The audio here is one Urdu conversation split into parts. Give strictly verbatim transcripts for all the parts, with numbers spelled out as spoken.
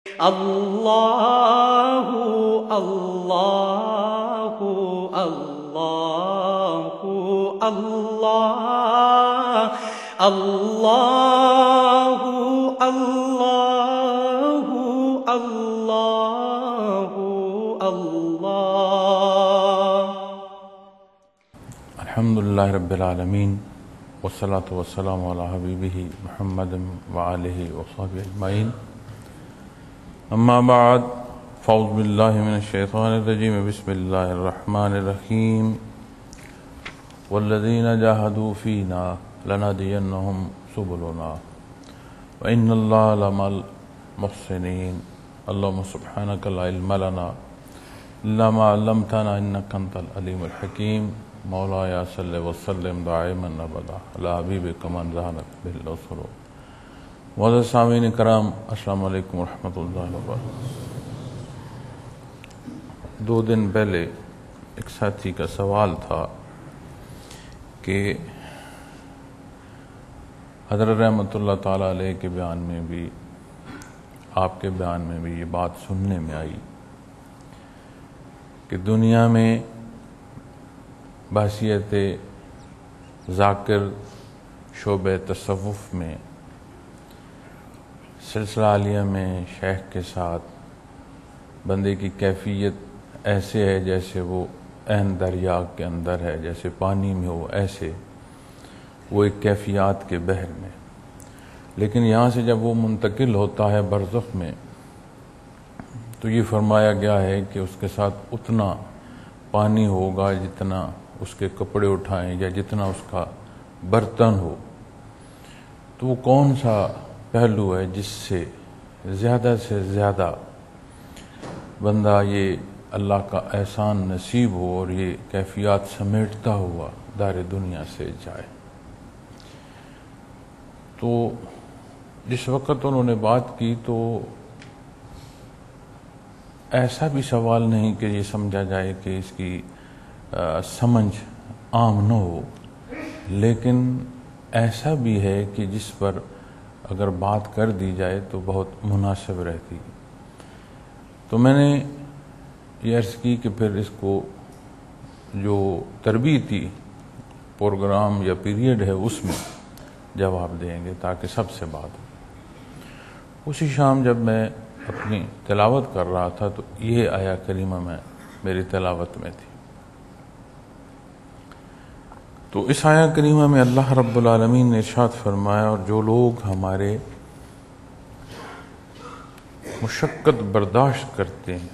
اللہ اللہ اللہ اللہ اللہ اللہ اللہ اللہ الحمدللہ رب العالمین والصلاة والسلام علی حبیبہ محمد وآلہ وصحبہ اجمعین اما بعد فاعوذ باللہ من الشیطان الرجیم بسم اللہ الرحمن الرحیم والذین جاہدوا فینا لنہدینہم سبلنا وإن اللہ لمع المحسنین اللہم سبحانک لا علم لنا الا ما علمتنا انک انت العلیم الحکیم مولایا صلی وسلم دائما ابدا علی حبیبک من زہرت بالرسول معزز سامعین کرام السلام علیکم ورحمۃ اللہ وبرکاتہ۔ دو دن پہلے ایک ساتھی کا سوال تھا کہ حضرت رحمۃ اللہ تعالیٰ علیہ کے بیان میں بھی آپ کے بیان میں بھی یہ بات سننے میں آئی کہ دنیا میں بحیثیت ذاکر شعبہ تصوف میں سلسلہ عالیہ میں شیخ کے ساتھ بندے کی کیفیت ایسے ہے جیسے وہ عین دریا کے اندر ہے، جیسے پانی میں ہو، ایسے وہ ایک کیفیات کے بحر میں، لیکن یہاں سے جب وہ منتقل ہوتا ہے برزخ میں تو یہ فرمایا گیا ہے کہ اس کے ساتھ اتنا پانی ہوگا جتنا اس کے کپڑے اٹھائیں یا جتنا اس کا برتن ہو۔ تو وہ کون سا پہلو ہے جس سے زیادہ سے زیادہ بندہ یہ اللہ کا احسان نصیب ہو اور یہ کیفیات سمیٹتا ہوا دار دنیا سے جائے؟ تو جس وقت انہوں نے بات کی تو ایسا بھی سوال نہیں کہ یہ سمجھا جائے کہ اس کی سمجھ عام نہ ہو، لیکن ایسا بھی ہے کہ جس پر اگر بات کر دی جائے تو بہت مناسب رہتی۔ تو میں نے یہ عرض کی کہ پھر اس کو جو تربیتی پروگرام یا پیریڈ ہے اس میں جواب دیں گے تاکہ سب سے بات ہو۔ اسی شام جب میں اپنی تلاوت کر رہا تھا تو یہ آیا کریمہ میں میری تلاوت میں تھی۔ تو اس آیا کریمہ میں اللہ رب العالمین نے ارشاد فرمایا، اور جو لوگ ہمارے مشقت برداشت کرتے ہیں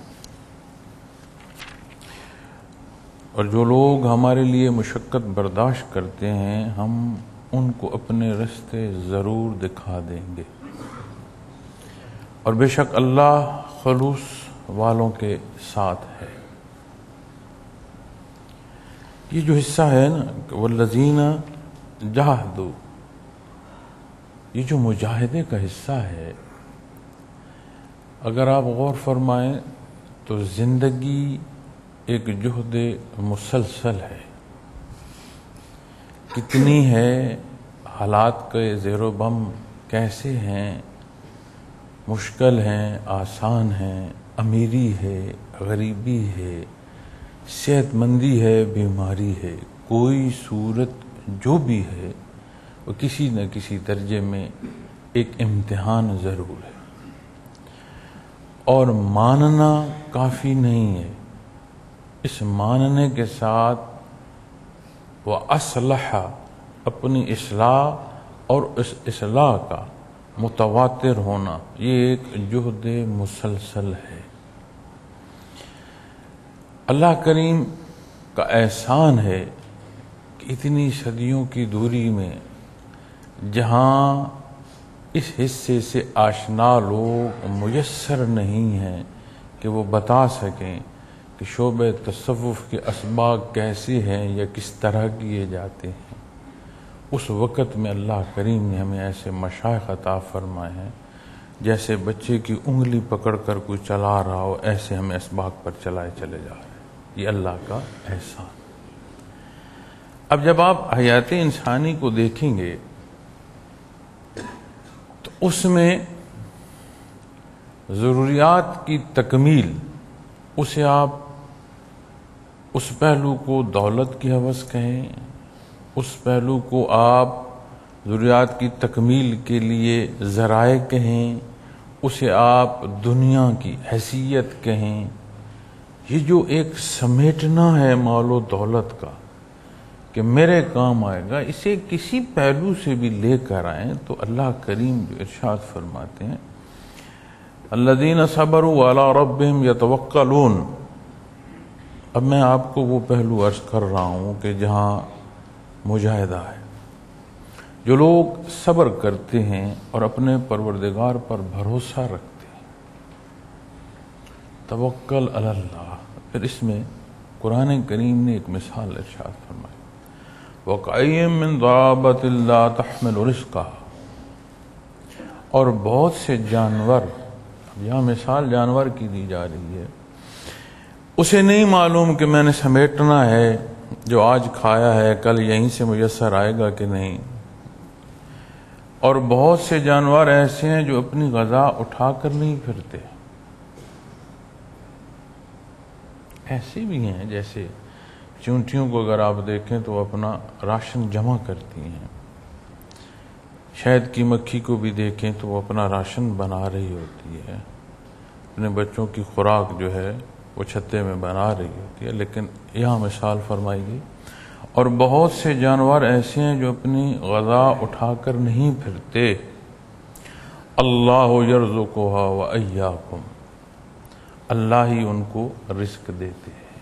اور جو لوگ ہمارے لیے مشقت برداشت کرتے ہیں ہم ان کو اپنے رستے ضرور دکھا دیں گے، اور بے شک اللہ خلوص والوں کے ساتھ ہے۔ یہ جو حصہ ہے نا والذین جاہدوا، یہ جو مجاہدے کا حصہ ہے، اگر آپ غور فرمائیں تو زندگی ایک جہد مسلسل ہے۔ کتنی ہے، حالات کے زیر و بم کیسے ہیں، مشکل ہیں، آسان ہیں، امیری ہے، غریبی ہے، صحت مندی ہے، بیماری ہے، کوئی صورت جو بھی ہے وہ کسی نہ کسی درجے میں ایک امتحان ضرور ہے، اور ماننا کافی نہیں ہے۔ اس ماننے کے ساتھ وہ اصلح اپنی اصلاح اور اس اصلاح کا متواتر ہونا، یہ ایک جہد مسلسل ہے۔ اللہ کریم کا احسان ہے کہ اتنی صدیوں کی دوری میں جہاں اس حصے سے آشنا لوگ میسر نہیں ہیں کہ وہ بتا سکیں کہ شعبہ تصوف کے اسباق کیسے ہیں یا کس طرح کیے جاتے ہیں، اس وقت میں اللہ کریم نے ہمیں ایسے مشائخ عطا فرمائے ہیں جیسے بچے کی انگلی پکڑ کر کوئی چلا رہا ہو، ایسے ہمیں اسباق پر چلائے چلے جا رہے ہیں۔ یہ اللہ کا احسان۔ اب جب آپ حیات انسانی کو دیکھیں گے تو اس میں ضروریات کی تکمیل، اسے آپ اس پہلو کو دولت کی حوث کہیں، اس پہلو کو آپ ضروریات کی تکمیل کے لیے ذرائع کہیں، اسے آپ دنیا کی حیثیت کہیں، یہ جو ایک سمیٹنا ہے مال و دولت کا کہ میرے کام آئے گا، اسے کسی پہلو سے بھی لے کر آئیں تو اللہ کریم جو ارشاد فرماتے ہیں الذین صبروا علی ربہم یتوکلون۔ اب میں آپ کو وہ پہلو عرض کر رہا ہوں کہ جہاں مجاہدہ ہے، جو لوگ صبر کرتے ہیں اور اپنے پروردگار پر بھروسہ رکھتے ہیں، توکل علی اللہ۔ پھر اس میں قرآن کریم نے ایک مثال ارشاد فرمائی وَقَأَيٍّ مِّن دَابَّةٍ لَّا تَحْمِلُ رِزْقَهَا، اور بہت سے جانور، یہاں مثال جانور کی دی جا رہی ہے، اسے نہیں معلوم کہ میں نے سمیٹنا ہے، جو آج کھایا ہے کل یہیں سے میسر آئے گا کہ نہیں۔ اور بہت سے جانور ایسے ہیں جو اپنی غذا اٹھا کر نہیں پھرتے، ایسے بھی ہیں جیسے چونٹیوں کو اگر آپ دیکھیں تو وہ اپنا راشن جمع کرتی ہیں، شہد کی مکھی کو بھی دیکھیں تو وہ اپنا راشن بنا رہی ہوتی ہے، اپنے بچوں کی خوراک جو ہے وہ چھتے میں بنا رہی ہوتی ہے، لیکن یہاں مثال فرمائی گئی اور بہت سے جانور ایسے ہیں جو اپنی غذا اٹھا کر نہیں پھرتے۔ اللہ یرزقھا وایاکم، اللہ ہی ان کو رزق دیتے ہیں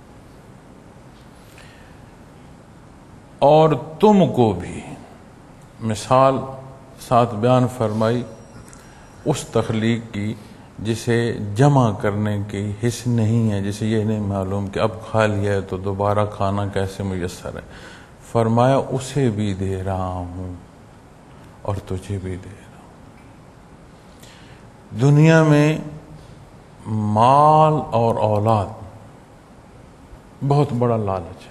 اور تم کو بھی۔ مثال ساتھ بیان فرمائی اس تخلیق کی جسے جمع کرنے کی حس نہیں ہے، جسے یہ نہیں معلوم کہ اب کھا لیا ہے تو دوبارہ کھانا کیسے میسر ہے، فرمایا اسے بھی دے رہا ہوں اور تجھے بھی دے رہا ہوں۔ دنیا میں مال اور اولاد بہت بڑا لالچ ہے۔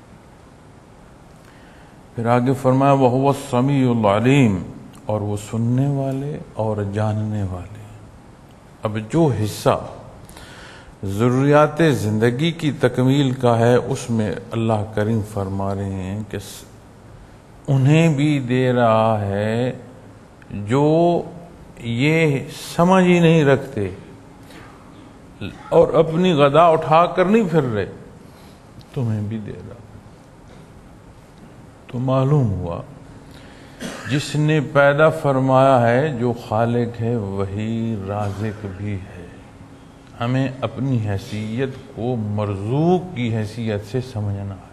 پھر آگے فرمایا وَهُوَ السَّمِيعُ الْعَلِيمُ، اور وہ سننے والے اور جاننے والے۔ اب جو حصہ ضروریات زندگی کی تکمیل کا ہے اس میں اللہ کریم فرما رہے ہیں کہ انہیں بھی دے رہا ہے جو یہ سمجھ ہی نہیں رکھتے اور اپنی غذا اٹھا کر نہیں پھر رہے، تمہیں بھی دے رہا۔ تو معلوم ہوا جس نے پیدا فرمایا ہے جو خالق ہے وہی رازق بھی ہے۔ ہمیں اپنی حیثیت کو مرزوق کی حیثیت سے سمجھنا ہے،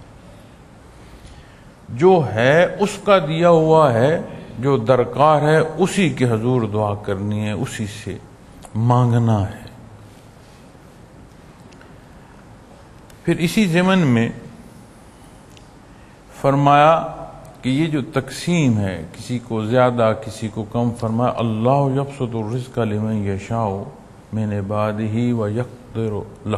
جو ہے اس کا دیا ہوا ہے، جو درکار ہے اسی کے حضور دعا کرنی ہے، اسی سے مانگنا ہے۔ پھر اسی ضمن میں فرمایا کہ یہ جو تقسیم ہے، کسی کو زیادہ کسی کو کم، فرمایا اللہ یبسط الرزق لمن یشاء من عبادہ ویقدر لہ،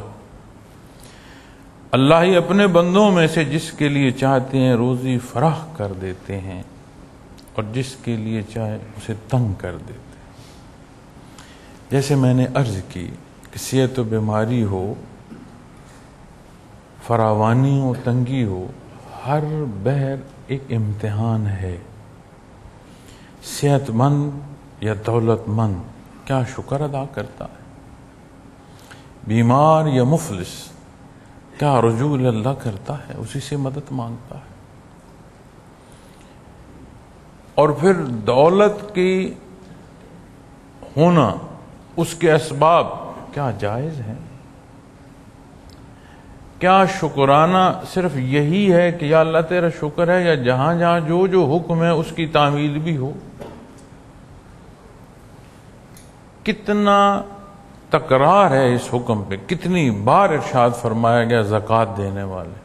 اللہ ہی اپنے بندوں میں سے جس کے لیے چاہتے ہیں روزی فراخ کر دیتے ہیں اور جس کے لیے چاہے اسے تنگ کر دیتے ہیں۔ جیسے میں نے عرض کی کہ صحت و بیماری ہو، فراوانی ہو، تنگی ہو، ہر بہر ایک امتحان ہے۔ صحت مند یا دولت مند کیا شکر ادا کرتا ہے؟ بیمار یا مفلس کیا رجوع اللہ کرتا ہے؟ اسی سے مدد مانگتا ہے۔ اور پھر دولت کی ہونا، اس کے اسباب کیا جائز ہیں؟ کیا شکرانہ صرف یہی ہے کہ یا اللہ تیرا شکر ہے، یا جہاں جہاں جو جو حکم ہے اس کی تعمیل بھی ہو؟ کتنا تکرار ہے اس حکم پہ، کتنی بار ارشاد فرمایا گیا زکوٰۃ دینے والے،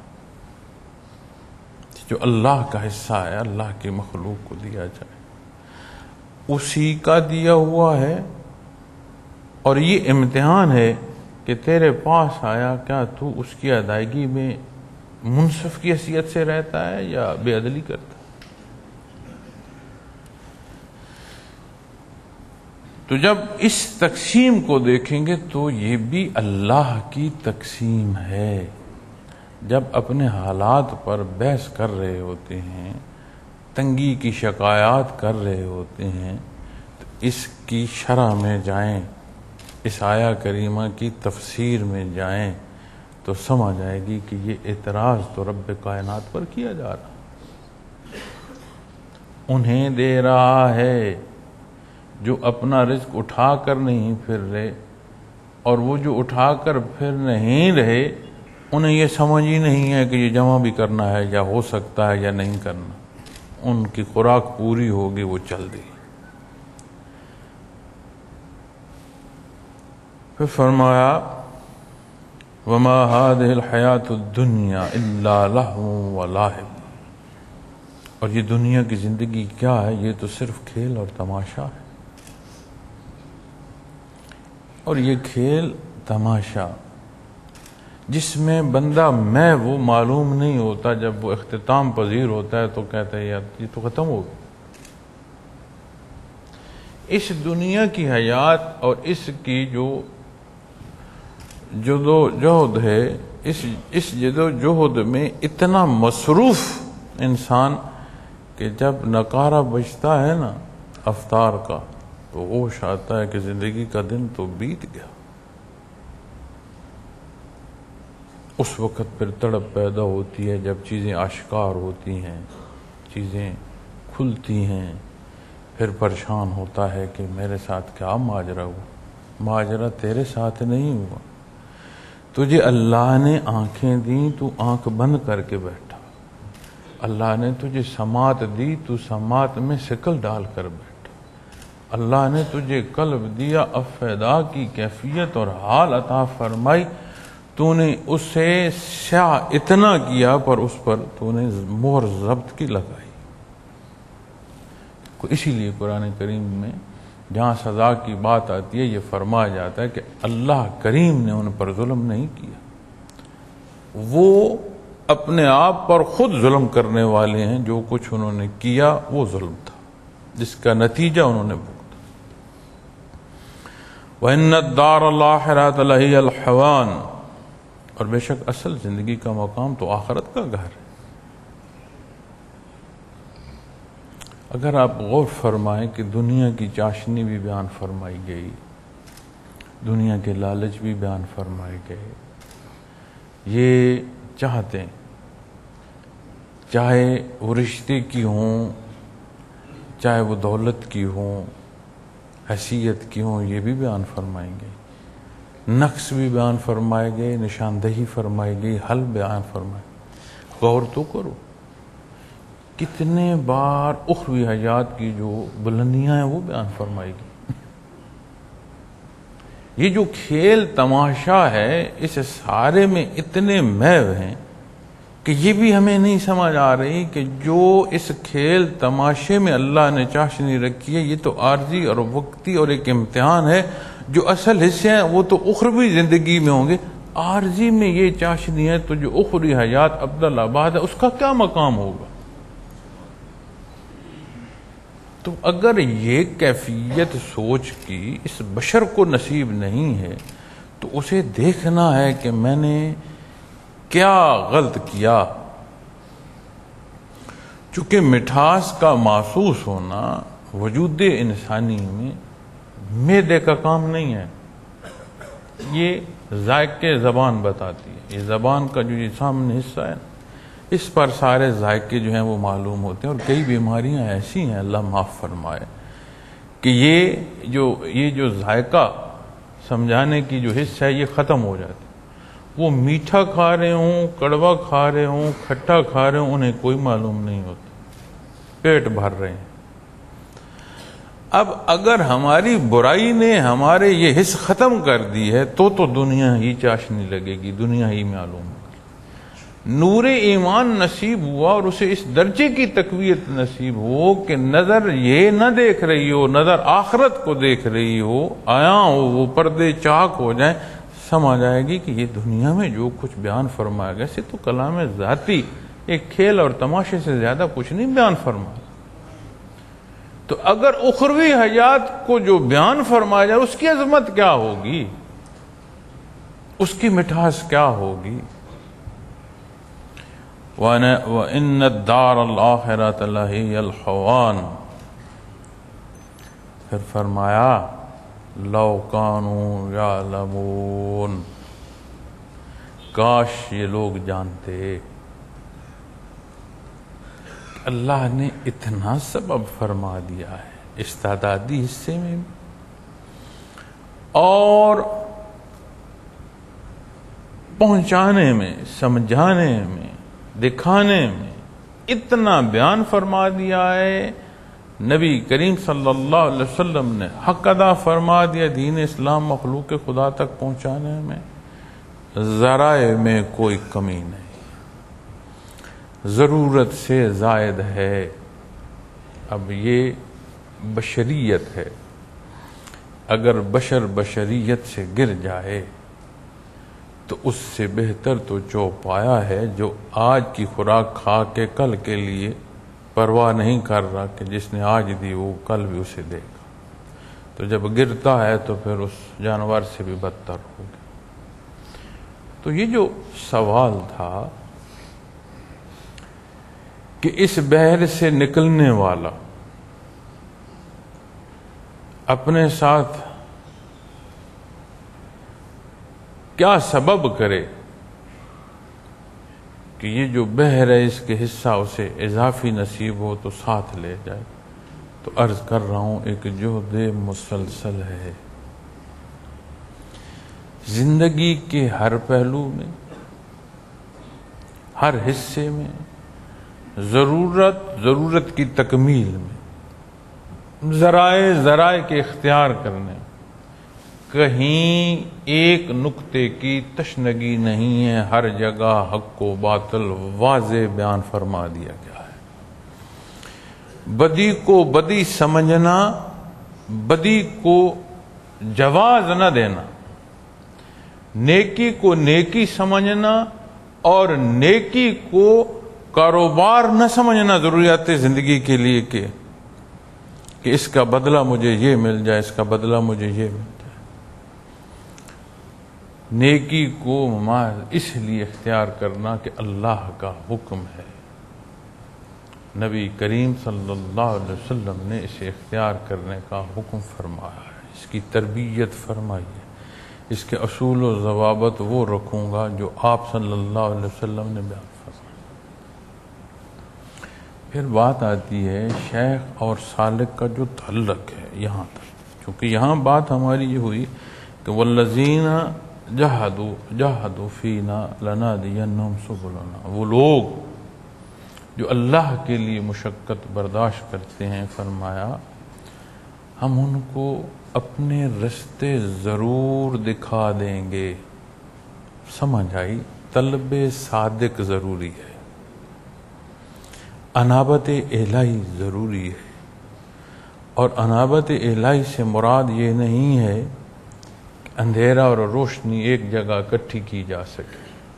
جو اللہ کا حصہ ہے اللہ کی مخلوق کو دیا جائے، اسی کا دیا ہوا ہے۔ اور یہ امتحان ہے کہ تیرے پاس آیا، کیا تو اس کی ادائیگی میں منصف کی حیثیت سے رہتا ہے یا بے عدلی کرتا ہے؟ تو جب اس تقسیم کو دیکھیں گے تو یہ بھی اللہ کی تقسیم ہے. جب اپنے حالات پر بحث کر رہے ہوتے ہیں، تنگی کی شکایات کر رہے ہوتے ہیں، تو اس کی شرح میں جائیں، اس آیہ کریمہ کی تفسیر میں جائیں تو سمجھ آئے گی کہ یہ اعتراض تو رب کائنات پر کیا جا رہا، انہیں دے رہا ہے جو اپنا رزق اٹھا کر نہیں پھر رہے، اور وہ جو اٹھا کر پھر نہیں رہے انہیں یہ سمجھ ہی نہیں ہے کہ یہ جمع بھی کرنا ہے یا ہو سکتا ہے یا نہیں کرنا. ان کی خوراک پوری ہوگی، وہ چل دی. پھر فرمایا وَمَا هَذِهِ الْحَيَاةُ الدُّنْيَا إِلَّا لَهْوٌ وَلَعِبٌ. اور یہ دنیا کی زندگی کیا ہے؟ یہ تو صرف کھیل اور تماشا ہے. اور یہ کھیل تماشا جس میں بندہ میں وہ معلوم نہیں ہوتا، جب وہ اختتام پذیر ہوتا ہے تو کہتا ہے یار یہ تو ختم ہو گیا. اس دنیا کی حیات اور اس کی جو جد و جہد ہے، اس اس جد و جہد میں اتنا مصروف انسان کہ جب نقارہ بجتا ہے نا افطار کا تو ہوش آتا ہے کہ زندگی کا دن تو بیت گیا. اس وقت پھر تڑپ پیدا ہوتی ہے جب چیزیں آشکار ہوتی ہیں، چیزیں کھلتی ہیں. پھر پریشان ہوتا ہے کہ میرے ساتھ کیا ماجرا ہوا. ماجرا تیرے ساتھ نہیں ہوا، تجھے اللہ نے آنکھیں دیں تو آنکھ بند کر کے بیٹھا. اللہ نے تجھے سماعت دی تو سماعت میں شکل ڈال کر بیٹھا. اللہ نے تجھے قلب دیا، افیدا کی کیفیت اور حال عطا فرمائی، تو نے اسے سیاہ اتنا کیا پر اس پر تو نے مہر ضبط کی لگائی. اسی لیے قرآن کریم میں جہاں سزا کی بات آتی ہے یہ فرمایا جاتا ہے کہ اللہ کریم نے ان پر ظلم نہیں کیا، وہ اپنے آپ پر خود ظلم کرنے والے ہیں. جو کچھ انہوں نے کیا وہ ظلم تھا، جس کا نتیجہ انہوں نے بھگتا. وَإِنَّ الدَّارَ الْآخِرَةَ لَهِيَ الْحَيَوَانُ. اور بے شک اصل زندگی کا مقام تو آخرت کا گھر ہے. اگر آپ غور فرمائیں کہ دنیا کی چاشنی بھی بیان فرمائی گئی، دنیا کے لالچ بھی بیان فرمائے گئے. یہ چاہتے چاہے وہ رشتے کی ہوں، چاہے وہ دولت کی ہوں، حیثیت کی ہوں، یہ بھی بیان فرمائے گئے. نقص بھی بیان فرمائے گئے، نشاندہی فرمائی گئی، حل بیان فرمائے. غور تو کرو کتنے بار اخروی حیات کی جو بلندیاں ہیں وہ بیان فرمائی گئی. یہ جو کھیل تماشا ہے اس سارے میں اتنے محو ہیں کہ یہ بھی ہمیں نہیں سمجھ آ رہی کہ جو اس کھیل تماشے میں اللہ نے چاشنی رکھی ہے یہ تو عارضی اور وقتی اور ایک امتحان ہے. جو اصل حصے ہیں وہ تو اخروی زندگی میں ہوں گے. عارضی میں یہ چاشنی ہے تو جو اخروی حیات ابدل آباد ہے اس کا کیا مقام ہوگا. تو اگر یہ کیفیت سوچ کی اس بشر کو نصیب نہیں ہے تو اسے دیکھنا ہے کہ میں نے کیا غلط کیا. چونکہ مٹھاس کا محسوس ہونا وجود انسانی میں معدے کا کام نہیں ہے، یہ ذائقے زبان بتاتی ہے. یہ زبان کا جو یہ سامنے حصہ ہے اس پر سارے ذائقے جو ہیں وہ معلوم ہوتے ہیں. اور کئی بیماریاں ایسی ہیں اللہ معاف فرمائے کہ یہ جو یہ جو ذائقہ سمجھانے کی جو حصہ ہے یہ ختم ہو جاتا ہے. وہ میٹھا کھا رہے ہوں، کڑوا کھا رہے ہوں، کھٹا کھا رہے ہوں، انہیں کوئی معلوم نہیں ہوتا، پیٹ بھر رہے ہیں. اب اگر ہماری برائی نے ہمارے یہ حص ختم کر دی ہے تو تو دنیا ہی چاشنی لگے گی، دنیا ہی معلوم ہوگی. نور ایمان نصیب ہوا اور اسے اس درجے کی تقویت نصیب ہو کہ نظر یہ نہ دیکھ رہی ہو، نظر آخرت کو دیکھ رہی ہو، آیا ہو وہ پردے چاک ہو جائیں. سمجھ آئے گی کہ یہ دنیا میں جو کچھ بیان فرمایا گیا اسے تو کلام ذاتی ایک کھیل اور تماشے سے زیادہ کچھ نہیں بیان فرمایا. تو تو اگر اخروی حیات کو جو بیان فرمایا جائے اس کی عظمت کیا ہوگی، اس کی مٹھاس کیا ہوگی۔ وَإِنَّ الدَّارَ الْآخِرَةَ لَهِيَ الْحَيَوَانُ، پھر فرمایا لَوْ كَانُوا يَعْلَمُونَ، کاش یہ لوگ جانتے اللہ نے اتنا سبب فرما دیا ہے استعدادی حصے میں اور پہنچانے میں، سمجھانے میں، دکھانے میں، اتنا بیان فرما دیا ہے۔ نبی کریم صلی اللہ علیہ وسلم نے حق ادا فرما دیا، دین اسلام مخلوق خدا تک پہنچانے میں ذرائع میں کوئی کمی نہیں، ضرورت سے زائد ہے۔ اب یہ بشریت ہے، اگر بشر بشریت سے گر جائے تو اس سے بہتر تو چوپایا ہے جو آج کی خوراک کھا کے کل کے لیے پرواہ نہیں کر رہا کہ جس نے آج دی وہ کل بھی اسے دے گا، تو جب گرتا ہے تو پھر اس جانور سے بھی بدتر ہوگا۔ تو یہ جو سوال تھا کہ اس بحر سے نکلنے والا اپنے ساتھ کیا سبب کرے کہ یہ جو بحر ہے اس کے حصہ اسے اضافی نصیب ہو تو ساتھ لے جائے، تو عرض کر رہا ہوں ایک جہد مسلسل ہے۔ زندگی کے ہر پہلو میں، ہر حصے میں، ضرورت ضرورت کی تکمیل میں، ذرائع ذرائع کے اختیار کرنے، کہیں ایک نقطے کی تشنگی نہیں ہے، ہر جگہ حق و باطل واضح بیان فرما دیا گیا ہے۔ بدی کو بدی سمجھنا، بدی کو جواز نہ دینا، نیکی کو نیکی سمجھنا اور نیکی کو کاروبار نہ سمجھنا ضروریات زندگی کے لیے کہ کہ اس کا بدلہ مجھے یہ مل جائے، اس کا بدلہ مجھے یہ مل جائے۔ نیکی کو اس لیے اختیار کرنا کہ اللہ کا حکم ہے، نبی کریم صلی اللہ علیہ وسلم نے اسے اختیار کرنے کا حکم فرمایا ہے، اس کی تربیت فرمائی ہے، اس کے اصول و ضوابط وہ رکھوں گا جو آپ صلی اللہ علیہ وسلم نے بیان فرمایا۔ پھر بات آتی ہے شیخ اور سالک کا جو تعلق ہے یہاں تک، چونکہ یہاں بات ہماری یہ ہوئی کہ والذین جہدوا جہدوا فینا لنہدینہم سبلنا، وہ لوگ جو اللہ کے لیے مشقت برداشت کرتے ہیں، فرمایا ہم ان کو اپنے رستے ضرور دکھا دیں گے۔ سمجھ آئی؟ طلب صادق ضروری ہے، انابت الہی ضروری ہے، اور انابت الہی سے مراد یہ نہیں ہے کہ اندھیرا اور روشنی ایک جگہ اکٹھی کی جا سکے،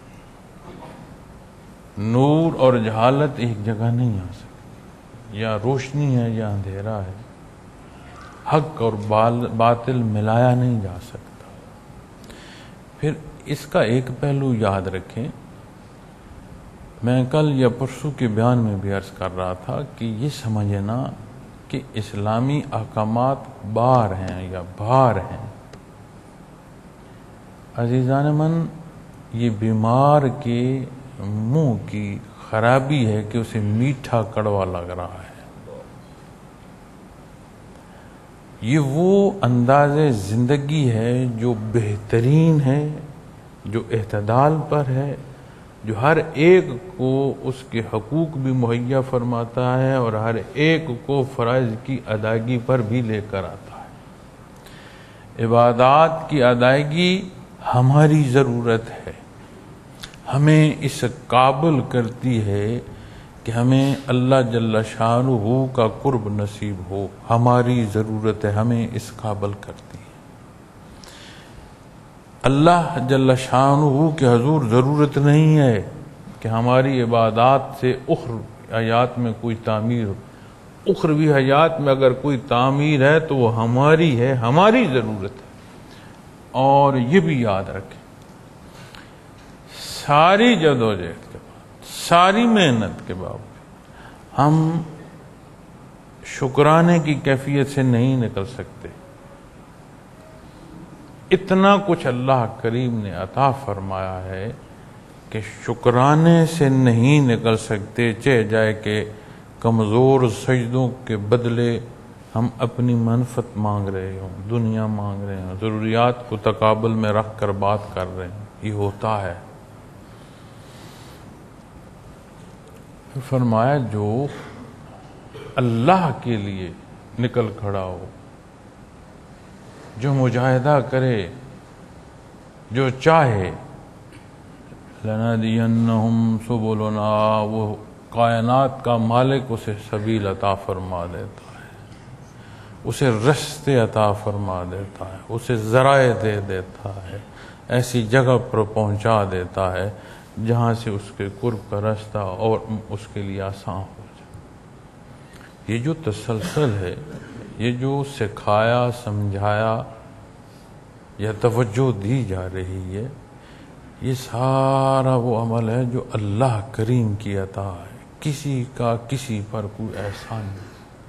نور اور جہالت ایک جگہ نہیں آ سکتی، یا روشنی ہے یا اندھیرا ہے، حق اور باطل ملایا نہیں جا سکتا۔ پھر اس کا ایک پہلو یاد رکھیں، میں کل یا پرسوں کے بیان میں بھی عرض کر رہا تھا کہ یہ سمجھنا کہ اسلامی احکامات بار ہیں یا بھار ہیں، عزیزان من، یہ بیمار کے منہ کی خرابی ہے کہ اسے میٹھا کڑوا لگ رہا ہے۔ یہ وہ انداز زندگی ہے جو بہترین ہے، جو اعتدال پر ہے، جو ہر ایک کو اس کے حقوق بھی مہیا فرماتا ہے اور ہر ایک کو فرائض کی ادائیگی پر بھی لے کر آتا ہے۔ عبادات کی ادائیگی ہماری ضرورت ہے، ہمیں اس قابل کرتی ہے کہ ہمیں اللہ جل شانہ کا قرب نصیب ہو، ہماری ضرورت ہے، ہمیں اس قابل کرتی ہے۔ اللہ جل شانہ کے حضور ضرورت نہیں ہے کہ ہماری عبادات سے اخر آیات میں کوئی تعمیر اخروی حیات میں اگر کوئی تعمیر ہے تو وہ ہماری ہے، ہماری ضرورت ہے۔ اور یہ بھی یاد رکھیں، ساری جدوجہد کے بعد، ساری محنت کے بعد ہم شکرانے کی کیفیت سے نہیں نکل سکتے۔ اتنا کچھ اللہ کریم نے عطا فرمایا ہے کہ شکرانے سے نہیں نکل سکتے، چاہے جائے کہ کمزور سجدوں کے بدلے ہم اپنی منفعت مانگ رہے ہوں، دنیا مانگ رہے ہوں، ضروریات کو تقابل میں رکھ کر بات کر رہے ہیں، یہ ہوتا ہے۔ فرمایا جو اللہ کے لیے نکل کھڑا ہو، جو مجاہدہ کرے، جو چاہے، لَنَهْدِيَنَّهُمْ سُبُلُنَا، وہ کائنات کا مالک اسے سبیل عطا فرما دیتا ہے، اسے رستے عطا فرما دیتا ہے، اسے ذرائع دے دیتا ہے، ایسی جگہ پر پہنچا دیتا ہے جہاں سے اس کے قرب کا راستہ اور اس کے لیے آسان ہو جائے۔ یہ جو تسلسل ہے، یہ جو سکھایا، سمجھایا یا توجہ دی جا رہی ہے، یہ سارا وہ عمل ہے جو اللہ کریم کی عطا ہے، کسی کا کسی پر کوئی احسان نہیں۔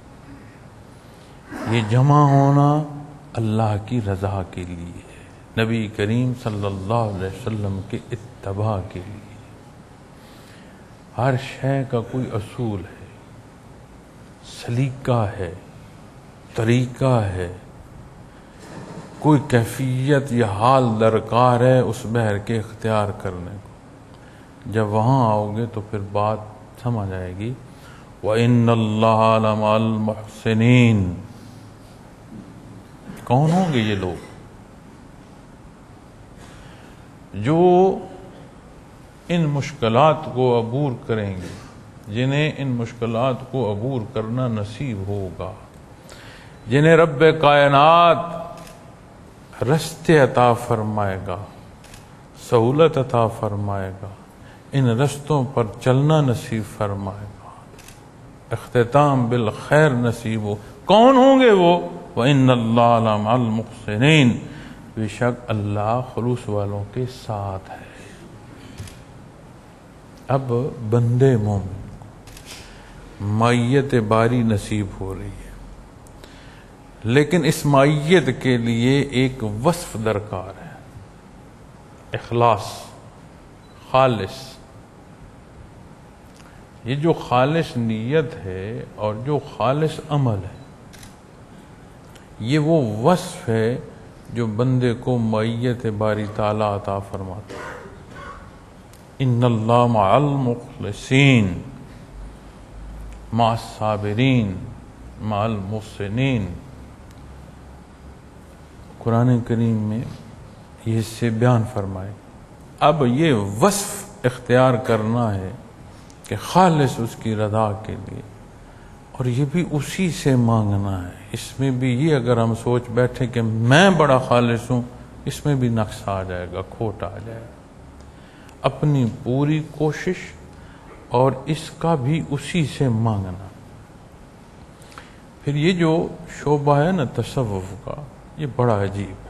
یہ جمع ہونا اللہ کی رضا کے لیے ہے، نبی کریم صلی اللہ علیہ وسلم کے اتباع کے لیے۔ ہر شے کا کوئی اصول ہے، سلیقہ ہے، طریقہ ہے، کوئی کیفیت یا حال درکار ہے اس بحر کے اختیار کرنے کو۔ جب وہاں آؤ گے تو پھر بات سمجھ آئے گی۔ وَإِنَّ اللَّهَ لَمَعَ الْمُحْسِنِينَ۔ کون ہوں گے یہ لوگ جو ان مشکلات کو عبور کریں گے، جنہیں ان مشکلات کو عبور کرنا نصیب ہوگا، جنہیں رب کائنات رستے عطا فرمائے گا، سہولت عطا فرمائے گا، ان رستوں پر چلنا نصیب فرمائے گا، اختتام بالخیر نصیب ہو۔ کون ہوں گے وہ؟ وَإِنَّ اللَّهَ لَمَعَ الْمُحْسِنِينَ۔ بے شک اللہ خلوص والوں کے ساتھ ہے۔ اب بندے مومن کو معیت باری نصیب ہو رہی ہے، لیکن اس معیت کے لیے ایک وصف درکار ہے، اخلاص، خالص۔ یہ جو خالص نیت ہے اور جو خالص عمل ہے، یہ وہ وصف ہے جو بندے کو معیت باری تعالیٰ عطا فرماتا ہے۔ ان اللہ مع المخلصین، مع الصابرین، مع المحسنین۔ قرآن کریم میں یہ سے بیان فرمائے۔ اب یہ وصف اختیار کرنا ہے کہ خالص اس کی رضا کے لیے، اور یہ بھی اسی سے مانگنا ہے۔ اس میں بھی یہ اگر ہم سوچ بیٹھے کہ میں بڑا خالص ہوں، اس میں بھی نقص آ جائے گا، کھوٹ آ جائے گا۔ اپنی پوری کوشش اور اس کا بھی اسی سے مانگنا۔ پھر یہ جو شعبہ ہے نا تصوف کا، یہ بڑا عجیب ہے۔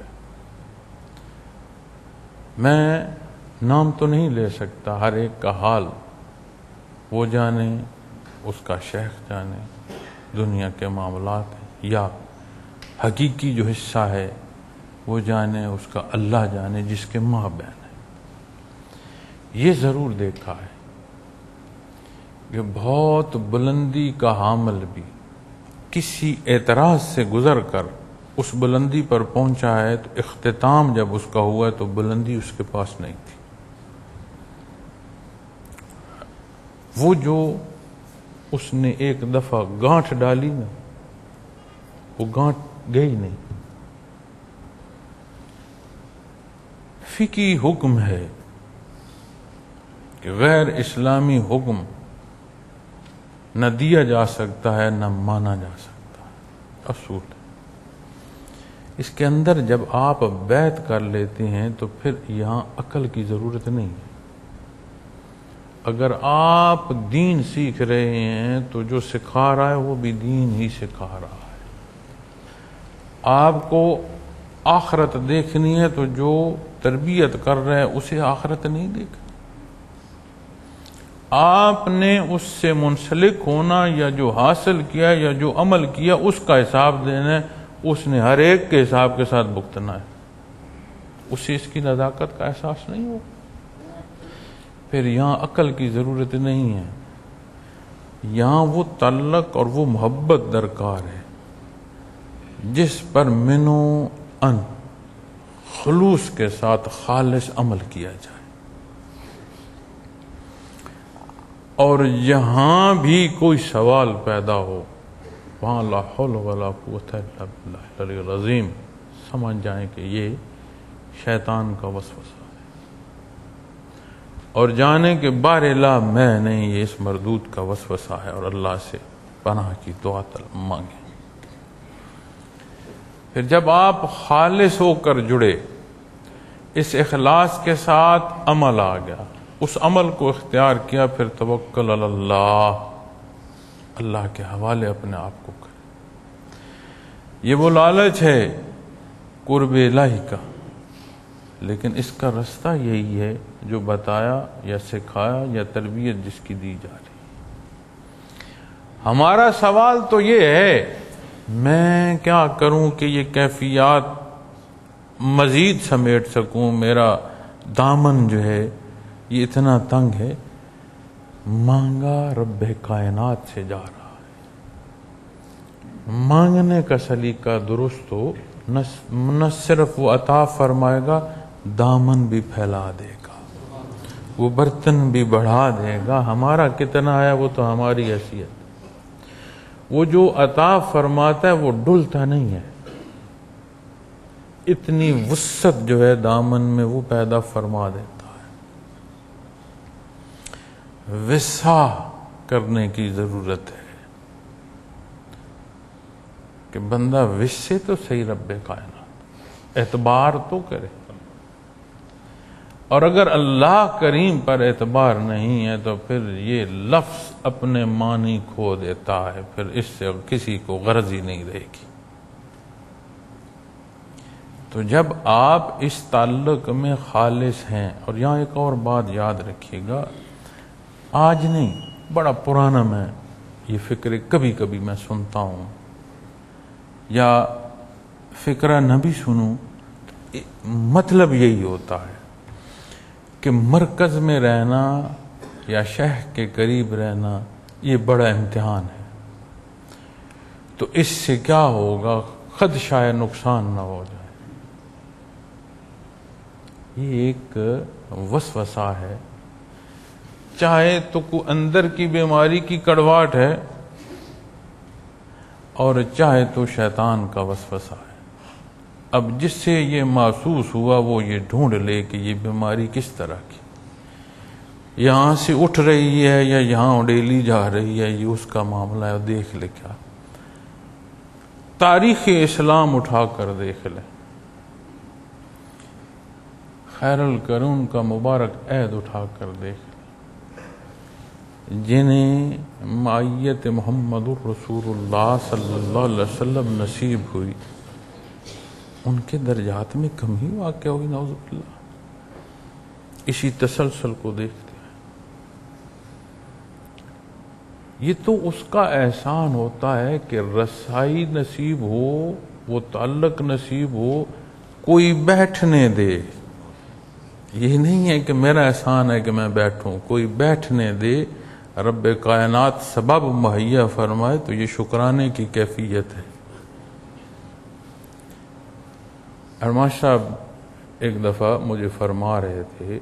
میں نام تو نہیں لے سکتا، ہر ایک کا حال وہ جانے، اس کا شیخ جانے، دنیا کے معاملات ہیں، یا حقیقی جو حصہ ہے وہ جانے، اس کا اللہ جانے جس کے مابین ہے۔ یہ ضرور دیکھا ہے کہ بہت بلندی کا حامل بھی کسی اعتراض سے گزر کر اس بلندی پر پہنچا ہے، تو اختتام جب اس کا ہوا تو بلندی اس کے پاس نہیں تھی۔ وہ جو اس نے ایک دفعہ گانٹھ ڈالی نا، وہ گانٹھ گئی نہیں۔ فقہی حکم ہے کہ غیر اسلامی حکم نہ دیا جا سکتا ہے نہ مانا جا سکتا ہے، اصول ہے۔ اس کے اندر جب آپ بیعت کر لیتے ہیں تو پھر یہاں عقل کی ضرورت نہیں ہے۔ اگر آپ دین سیکھ رہے ہیں تو جو سکھا رہا ہے وہ بھی دین ہی سکھا رہا ہے. آپ کو آخرت دیکھنی ہے تو جو تربیت کر رہے ہیں اسے آخرت نہیں دیکھنی. آپ نے اس سے منسلک ہونا یا جو حاصل کیا یا جو عمل کیا اس کا حساب دینا ہے. اس نے ہر ایک کے حساب کے ساتھ بھگتنا ہے. اسے اس کی نزاکت کا احساس نہیں ہو. پھر یہاں عقل کی ضرورت نہیں ہے. یہاں وہ تعلق اور وہ محبت درکار ہے جس پر منو ان خلوص کے ساتھ خالص عمل کیا جائے. اور یہاں بھی کوئی سوال پیدا ہو وہاں لا حول ولا قوت الا باللہ العلی العظیم سمجھ جائیں کہ یہ شیطان کا وسوسہ ہے، اور جانے کہ بار لا میں نہیں، یہ اس مردود کا وسوسہ ہے، اور اللہ سے پناہ کی دعا طلب مانگیں. پھر جب آپ خالص ہو کر جڑے، اس اخلاص کے ساتھ عمل آ گیا، اس عمل کو اختیار کیا، پھر توکل علی اللہ، اللہ کے حوالے اپنے آپ کو کرے. یہ وہ لالچ ہے قرب الہی کا، لیکن اس کا رستہ یہی ہے جو بتایا یا سکھایا یا تربیت جس کی دی جا رہی. ہمارا سوال تو یہ ہے میں کیا کروں کہ یہ کیفیات مزید سمیٹ سکوں، میرا دامن جو ہے یہ اتنا تنگ ہے. مانگا رب کائنات سے جا رہا ہے. مانگنے کا سلیقہ درست ہو، نہ صرف وہ عطا فرمائے گا، دامن بھی پھیلا دے گا، وہ برتن بھی بڑھا دے گا. ہمارا کتنا ہے وہ تو ہماری حیثیت. وہ جو عطا فرماتا ہے وہ ڈلتا نہیں ہے. اتنی وسعت جو ہے دامن میں وہ پیدا فرما دیتا ہے. وسع کرنے کی ضرورت ہے کہ بندہ وسع تو صحیح رب کائنات، اعتبار تو کرے. اور اگر اللہ کریم پر اعتبار نہیں ہے تو پھر یہ لفظ اپنے معنی کھو دیتا ہے، پھر اس سے کسی کو غرض ہی نہیں رہے گی. تو جب آپ اس تعلق میں خالص ہیں، اور یہاں ایک اور بات یاد رکھیے گا، آج نہیں بڑا پرانا میں یہ فکر کبھی کبھی میں سنتا ہوں، یا فکرہ نہ بھی سنوں، مطلب یہی ہوتا ہے کہ مرکز میں رہنا یا شیخ کے قریب رہنا یہ بڑا امتحان ہے. تو اس سے کیا ہوگا، خدشہ نقصان نہ ہو جائے. یہ ایک وسوسہ ہے، چاہے تو کو اندر کی بیماری کی کڑواہٹ ہے، اور چاہے تو شیطان کا وسوسہ ہے. اب جس سے یہ محسوس ہوا وہ یہ ڈھونڈ لے کہ یہ بیماری کس طرح کی، یہاں سے اٹھ رہی ہے یا یہاں اڈیلی جا رہی ہے، یہ اس کا معاملہ ہے. دیکھ لے، کیا تاریخ اسلام اٹھا کر دیکھ لے، خیر القرون کا مبارک عہد اٹھا کر دیکھ لے، جنہیں معیت محمد الرسول اللہ صلی اللہ علیہ وسلم نصیب ہوئی، ان کے درجات میں کمی واقع ہوئی. نعوذ باللہ. اسی تسلسل کو دیکھتے ہیں. یہ تو اس کا احسان ہوتا ہے کہ رسائی نصیب ہو، وہ تعلق نصیب ہو، کوئی بیٹھنے دے. یہ نہیں ہے کہ میرا احسان ہے کہ میں بیٹھوں، کوئی بیٹھنے دے، رب کائنات سبب مہیا فرمائے، تو یہ شکرانے کی کیفیت ہے. ارمان صاحب ایک دفعہ مجھے فرما رہے تھے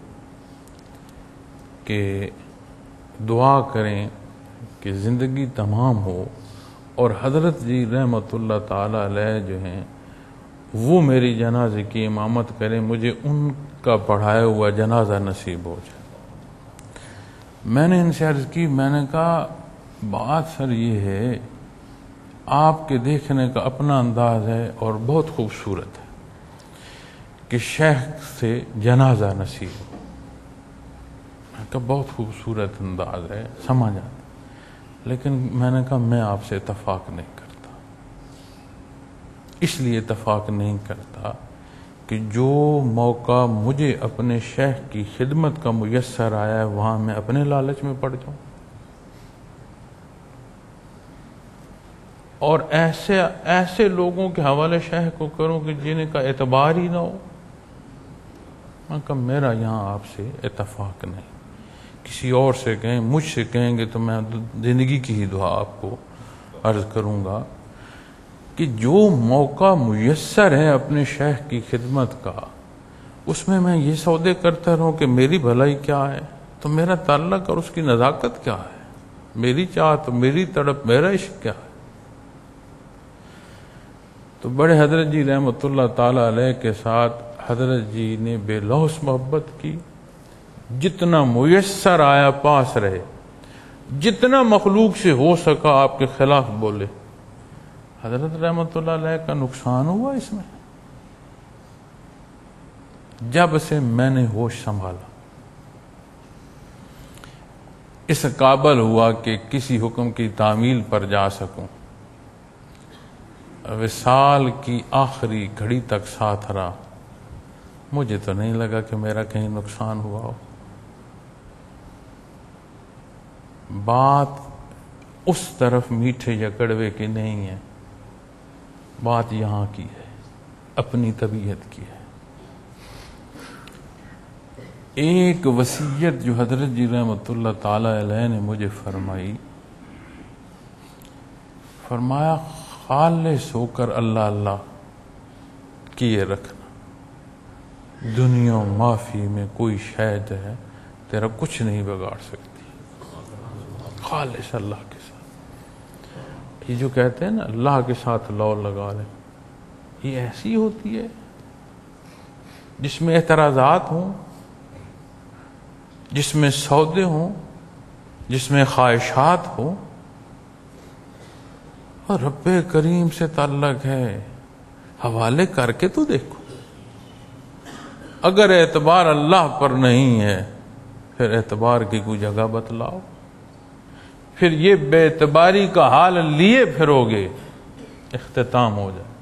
کہ دعا کریں کہ زندگی تمام ہو، اور حضرت جی رحمت اللہ تعالی علیہ جو ہیں وہ میری جنازے کی امامت کریں، مجھے ان کا پڑھایا ہوا جنازہ نصیب ہو جائے. میں نے ان سے عرض کی، میں نے کہا بات سر یہ ہے، آپ کے دیکھنے کا اپنا انداز ہے اور بہت خوبصورت ہے کہ شیخ سے جنازہ نصیب ہو. میں کا بہت خوبصورت انداز ہے، سمجھ آتا، لیکن میں نے کہا میں آپ سے اتفاق نہیں کرتا. اس لیے اتفاق نہیں کرتا کہ جو موقع مجھے اپنے شیخ کی خدمت کا میسر آیا ہے وہاں میں اپنے لالچ میں پڑ جاؤں، اور ایسے ایسے لوگوں کے حوالے شیخ کو کروں کہ جنہیں کا اعتبار ہی نہ ہو. میں کہا میرا یہاں آپ سے اتفاق نہیں. کسی اور سے کہیں، مجھ سے کہیں گے تو میں زندگی کی ہی دعا آپ کو عرض کروں گا کہ جو موقع میسر ہے اپنے شیخ کی خدمت کا، اس میں میں یہ سودے کرتا رہوں کہ میری بھلائی کیا ہے، تو میرا تعلق اور اس کی نزاکت کیا ہے، میری چاہت، میری تڑپ، میرا عشق کیا ہے. تو بڑے حضرت جی رحمۃ اللہ تعالی علیہ کے ساتھ حضرت جی نے بے لوث محبت کی. جتنا میسر آیا پاس رہے، جتنا مخلوق سے ہو سکا آپ کے خلاف بولے. حضرت رحمۃ اللہ علیہ کا نقصان ہوا اس میں. جب سے میں نے ہوش سنبھالا، اس قابل ہوا کہ کسی حکم کی تعمیل پر جا سکوں، وصال کی آخری گھڑی تک ساتھ رہا، مجھے تو نہیں لگا کہ میرا کہیں نقصان ہوا ہو. بات اس طرف میٹھے یا کڑوے کی نہیں ہے، بات یہاں کی ہے، اپنی طبیعت کی ہے. ایک وصیت جو حضرت جی رحمۃ اللہ تعالی علیہ نے مجھے فرمائی، فرمایا خالص ہو کر اللہ اللہ کیے رکھنا، دنیا معافی میں کوئی شاید ہے تیرا کچھ نہیں بگاڑ سکتی. خالص اللہ کے ساتھ، یہ جو کہتے ہیں نا اللہ کے ساتھ لو لگا لے، یہ ایسی ہوتی ہے جس میں اعتراضات ہوں، جس میں سودے ہوں، جس میں خواہشات ہوں، اور رب کریم سے تعلق ہے. حوالے کر کے تو دیکھو. اگر اعتبار اللہ پر نہیں ہے پھر اعتبار کی کوئی جگہ بتلاؤ. پھر یہ بے اعتباری کا حال لیے پھرو گے، اختتام ہو جائے.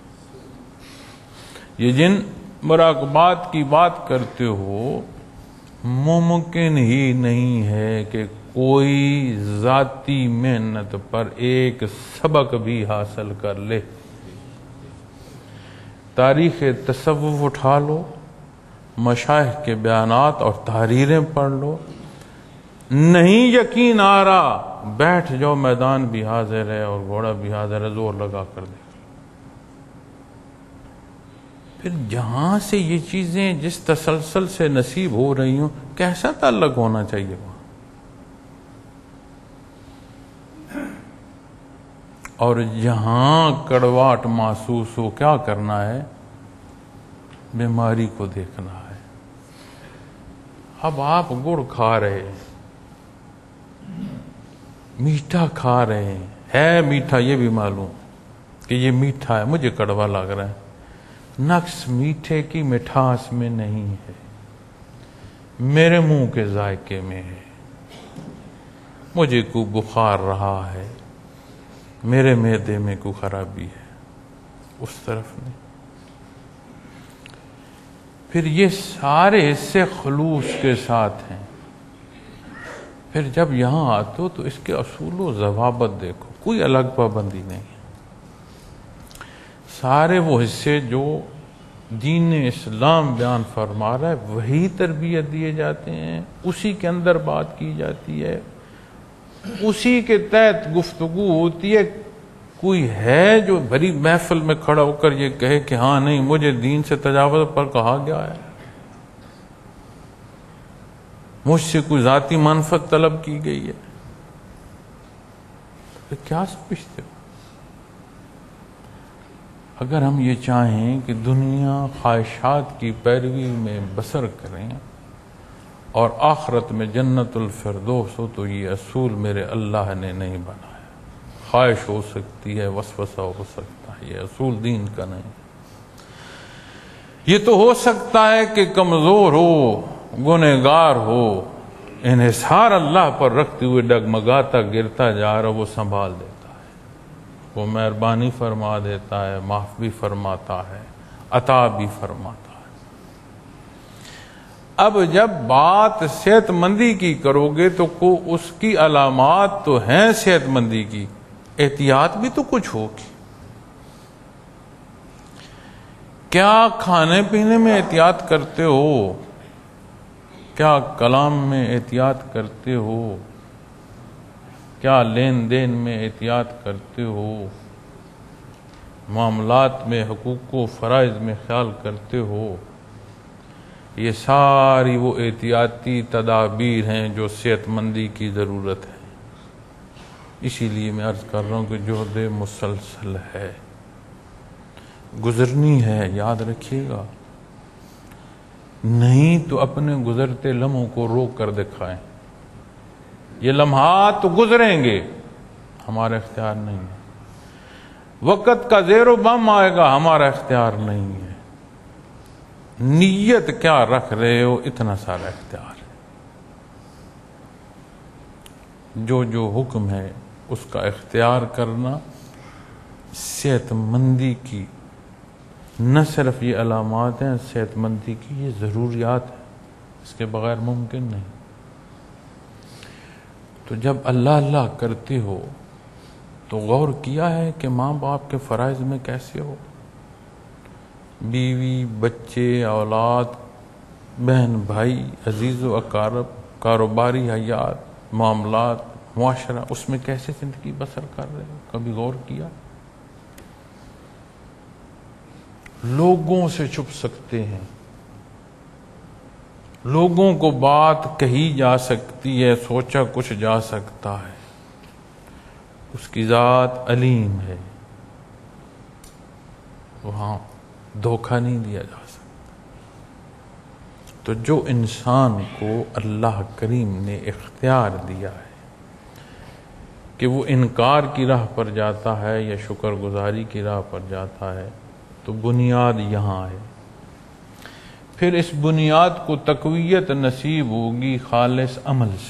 یہ جن مراقبات کی بات کرتے ہو، ممکن ہی نہیں ہے کہ کوئی ذاتی محنت پر ایک سبق بھی حاصل کر لے. تاریخ تصوف اٹھا لو، مشائخ کے بیانات اور تحریریں پڑھ لو، نہیں یقین آ رہا بیٹھ جاؤ، میدان بھی حاضر ہے اور گھوڑا بھی حاضر ہے، زور لگا کر دے. پھر جہاں سے یہ چیزیں جس تسلسل سے نصیب ہو رہی ہوں، کیسا تعلق ہونا چاہیے وہاں. اور جہاں کڑواٹ محسوس ہو، کیا کرنا ہے؟ بیماری کو دیکھنا ہے. اب آپ گڑ کھا رہے ہیں، میٹھا کھا رہے ہیں، ہے میٹھا یہ بھی معلوم کہ یہ میٹھا ہے، مجھے کڑوا لگ رہا ہے. نقص میٹھے کی مٹھاس میں نہیں ہے، میرے منہ کے ذائقے میں ہے. مجھے کو بخار رہا ہے، میرے معدے میں کوئی خرابی ہے، اس طرف نہیں. پھر یہ سارے حصے خلوص کے ساتھ ہیں. پھر جب یہاں آتے ہو تو اس کے اصول و ضوابط دیکھو، کوئی الگ پابندی نہیں ہے. سارے وہ حصے جو دین اسلام بیان فرما رہا ہے وہی تربیت دیے جاتے ہیں، اسی کے اندر بات کی جاتی ہے، اسی کے تحت گفتگو ہوتی ہے. کوئی ہے جو بھری محفل میں کھڑا ہو کر یہ کہے کہ ہاں نہیں مجھے دین سے تجاوز پر کہا گیا ہے، مجھ سے کوئی ذاتی منفعت طلب کی گئی ہے، تو کیا سمجھتے ہو؟ اگر ہم یہ چاہیں کہ دنیا خواہشات کی پیروی میں بسر کریں اور آخرت میں جنت الفردوس ہو، تو یہ اصول میرے اللہ نے نہیں بنایا. خواہش ہو سکتی ہے، وسوسہ ہو سکتا ہے، یہ اصول دین کا نہیں. یہ تو ہو سکتا ہے کہ کمزور ہو، گنہگار ہو، انحصار اللہ پر رکھتے ہوئے ڈگمگاتا گرتا جا رہا، وہ سنبھال دیتا ہے، وہ مہربانی فرما دیتا ہے، معاف بھی فرماتا ہے، عطا بھی فرماتا ہے۔ اب جب بات صحت مندی کی کرو گے تو کو اس کی علامات تو ہیں صحت مندی کی، احتیاط بھی تو کچھ ہوگی۔ کیا کھانے پینے میں احتیاط کرتے ہو؟ کیا کلام میں احتیاط کرتے ہو؟ کیا لین دین میں احتیاط کرتے ہو؟ معاملات میں، حقوق و فرائض میں خیال کرتے ہو؟ یہ ساری وہ احتیاطی تدابیر ہیں جو صحت مندی کی ضرورت ہے۔ اسی لیے میں عرض کر رہا ہوں کہ جہد مسلسل ہے، گزرنی ہے، یاد رکھیے گا، نہیں تو اپنے گزرتے لمحوں کو روک کر دکھائیں۔ یہ لمحات تو گزریں گے، ہمارا اختیار نہیں ہے۔ وقت کا زیر و بم آئے گا، ہمارا اختیار نہیں ہے۔ نیت کیا رکھ رہے ہو، اتنا سارا اختیار ہے۔ جو جو حکم ہے اس کا اختیار کرنا صحت مندی کی نہ صرف یہ علامات ہیں، صحت مندی کی یہ ضروریات ہیں، اس کے بغیر ممکن نہیں۔ تو جب اللہ اللہ کرتے ہو تو غور کیا ہے کہ ماں باپ کے فرائض میں کیسے ہو؟ بیوی، بچے، اولاد، بہن بھائی، عزیز و اقارب، کاروباری حیات، معاملات، معاشرہ، اس میں کیسے زندگی بسر کر رہے ہو؟ کبھی غور کیا؟ لوگوں سے چھپ سکتے ہیں، لوگوں کو بات کہی جا سکتی ہے، سوچا کچھ جا سکتا ہے، اس کی ذات علیم ہے، وہاں دھوکہ نہیں دیا جا سکتا۔ تو جو انسان کو اللہ کریم نے اختیار دیا ہے کہ وہ انکار کی راہ پر جاتا ہے یا شکر گزاری کی راہ پر جاتا ہے، تو بنیاد یہاں ہے۔ پھر اس بنیاد کو تقویت نصیب ہوگی خالص عمل سے۔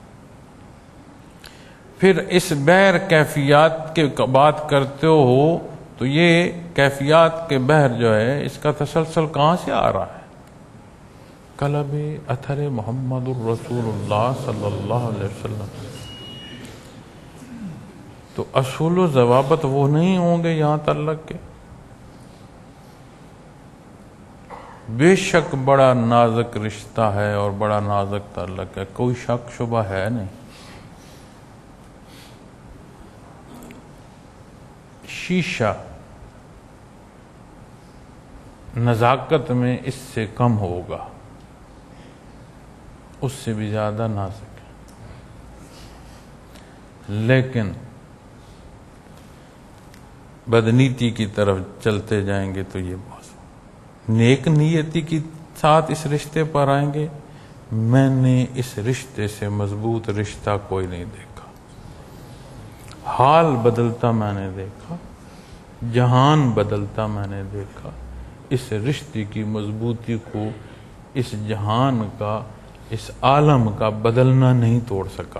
پھر اس بحر کیفیات کے بات کرتے ہو تو یہ کیفیات کے بحر جو ہے، اس کا تسلسل کہاں سے آ رہا ہے؟ قلب اثر محمد الرسول اللہ صلی اللہ علیہ وسلم۔ تو اصول و ضوابط وہ نہیں ہوں گے یہاں تعلق کے؟ بے شک بڑا نازک رشتہ ہے اور بڑا نازک تعلق ہے، کوئی شک شبہ ہے نہیں۔ شیشہ نزاکت میں اس سے کم ہوگا، اس سے بھی زیادہ نازک ہے، لیکن بدنیتی کی طرف چلتے جائیں گے تو یہ بہت نیک نیتی کی ساتھ اس رشتے پر آئیں گے۔ میں نے اس رشتے سے مضبوط رشتہ کوئی نہیں دیکھا، حال بدلتا میں نے دیکھا، جہان بدلتا میں نے دیکھا، اس رشتے کی مضبوطی کو اس جہان کا، اس عالم کا بدلنا نہیں توڑ سکا۔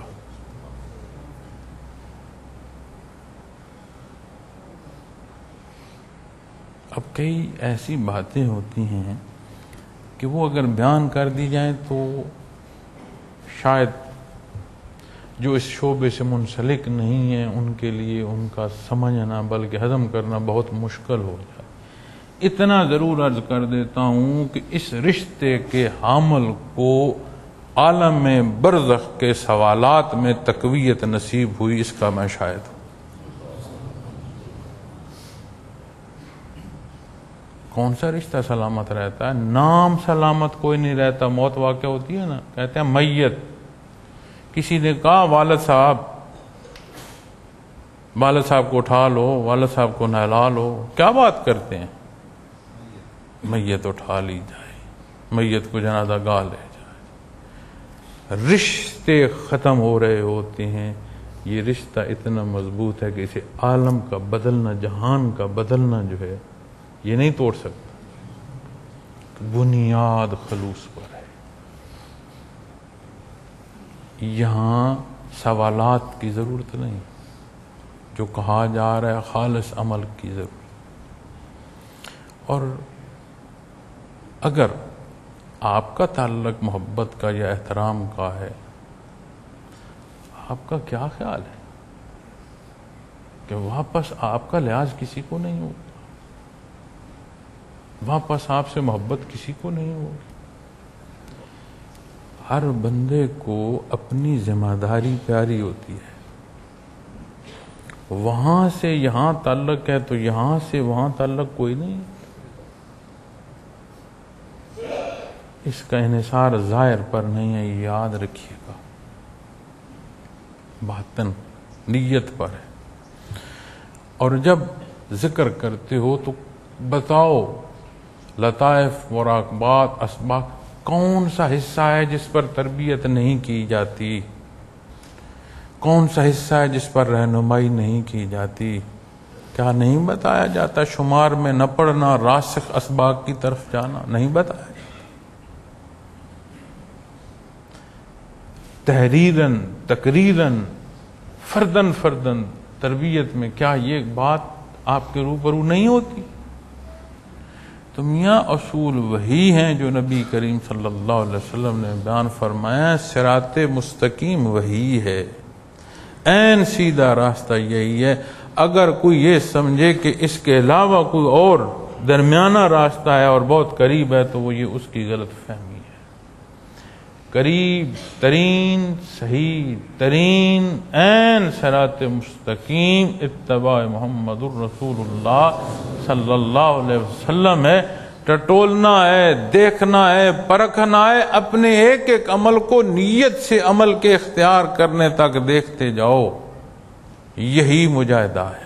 اب کئی ایسی باتیں ہوتی ہیں کہ وہ اگر بیان کر دی جائیں تو شاید جو اس شعبے سے منسلک نہیں ہیں ان کے لیے ان کا سمجھنا بلکہ ہضم کرنا بہت مشکل ہو جائے۔ اتنا ضرور عرض کر دیتا ہوں کہ اس رشتے کے حامل کو عالم برزخ کے سوالات میں تقویت نصیب ہوئی، اس کا میں شاہد ہوں۔ کون سا رشتہ سلامت رہتا ہے؟ نام سلامت کوئی نہیں رہتا۔ موت واقع ہوتی ہے نا، کہتے ہیں میت۔ کسی نے کہا والد صاحب والد صاحب کو اٹھا لو، والد صاحب کو نہلا لو، کیا بات کرتے ہیں؟ میت اٹھا لی جائے، میت کو جنازہ گاہ لے جائے۔ رشتے ختم ہو رہے ہوتے ہیں، یہ رشتہ اتنا مضبوط ہے کہ اسے عالم کا بدلنا، جہان کا بدلنا جو ہے یہ نہیں توڑ سکتا۔ بنیاد خلوص پر ہے۔ یہاں سوالات کی ضرورت نہیں، جو کہا جا رہا ہے خالص عمل کی ضرورت. اور اگر آپ کا تعلق محبت کا یا احترام کا ہے، آپ کا کیا خیال ہے کہ واپس آپ کا لحاظ کسی کو نہیں ہوگا، واپس آپ سے محبت کسی کو نہیں ہوگی. ہر بندے کو اپنی ذمہ داری پیاری ہوتی ہے. وہاں سے یہاں تعلق ہے تو یہاں سے وہاں تعلق کوئی نہیں. اس کا انحصار ظاہر پر نہیں ہے، یاد رکھیے گا، باطن نیت پر ہے. اور جب ذکر کرتے ہو تو بتاؤ لطائف، مراقبات، اسباق، کون سا حصہ ہے جس پر تربیت نہیں کی جاتی، کون سا حصہ ہے جس پر رہنمائی نہیں کی جاتی. کیا نہیں بتایا جاتا؟ شمار میں نہ پڑنا، راسخ اسباق کی طرف جانا نہیں بتایا جاتا. تحریراً، تقریراً، فرداً فرداً تربیت میں کیا یہ بات آپ کے روبرو نہیں ہوتی؟ تو میاں اصول وہی ہیں جو نبی کریم صلی اللہ علیہ وسلم نے بیان فرمایا. صراط مستقیم وہی ہے، عین سیدھا راستہ یہی ہے. اگر کوئی یہ سمجھے کہ اس کے علاوہ کوئی اور درمیانہ راستہ ہے اور بہت قریب ہے تو وہ یہ اس کی غلط فہمی ہے. قریب ترین، صحیح ترین، عین صراط مستقیم اتباع محمد الرسول اللہ صلی اللہ علیہ وسلم ہے. ٹٹولنا ہے، دیکھنا ہے، پرکھنا ہے، اپنے ایک ایک عمل کو نیت سے عمل کے اختیار کرنے تک دیکھتے جاؤ. یہی مجاہدہ ہے.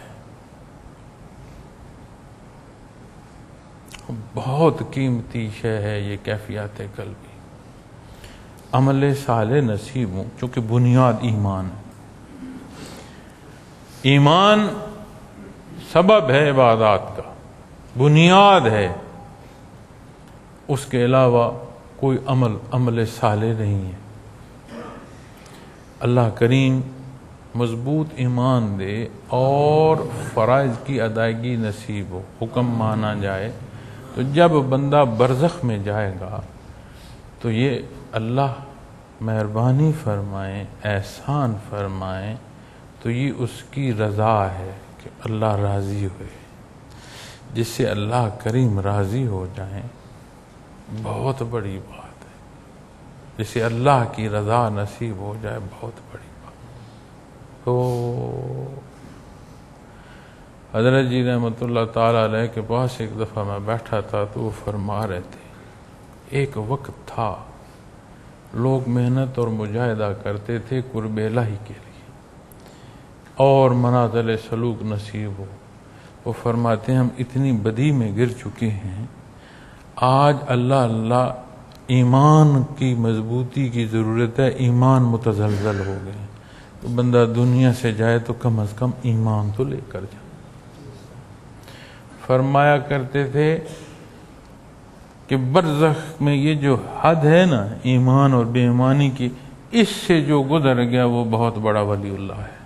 بہت قیمتی شے ہے یہ کیفیات قلبی. عمل صالح نصیب ہوں، چونکہ بنیاد ایمان ہے. ایمان سبب ہے عبادات کا، بنیاد ہے. اس کے علاوہ کوئی عمل عمل صالح نہیں ہے. اللہ کریم مضبوط ایمان دے اور فرائض کی ادائیگی نصیب ہو. حکم مانا جائے تو جب بندہ برزخ میں جائے گا تو یہ اللہ مہربانی فرمائیں، احسان فرمائیں تو یہ اس کی رضا ہے کہ اللہ راضی ہوئے. جس سے اللہ کریم راضی ہو جائیں بہت بڑی بات ہے. جس سے اللہ کی رضا نصیب ہو جائے بہت بڑی بات. تو حضرت جی رحمۃ اللہ تعالی علیہ کے پاس ایک دفعہ میں بیٹھا تھا تو وہ فرما رہے تھے ایک وقت تھا لوگ محنت اور مجاہدہ کرتے تھے قرب الہی کے لیے اور منازل سلوک نصیب ہو. وہ فرماتے ہیں ہم اتنی بدی میں گر چکے ہیں، آج اللہ اللہ ایمان کی مضبوطی کی ضرورت ہے، ایمان متزلزل ہو گئے. تو بندہ دنیا سے جائے تو کم از کم ایمان تو لے کر جائے. فرمایا کرتے تھے کہ برزخ میں یہ جو حد ہے نا ایمان اور بے ایمانی کی، اس سے جو گزر گیا وہ بہت بڑا ولی اللہ ہے.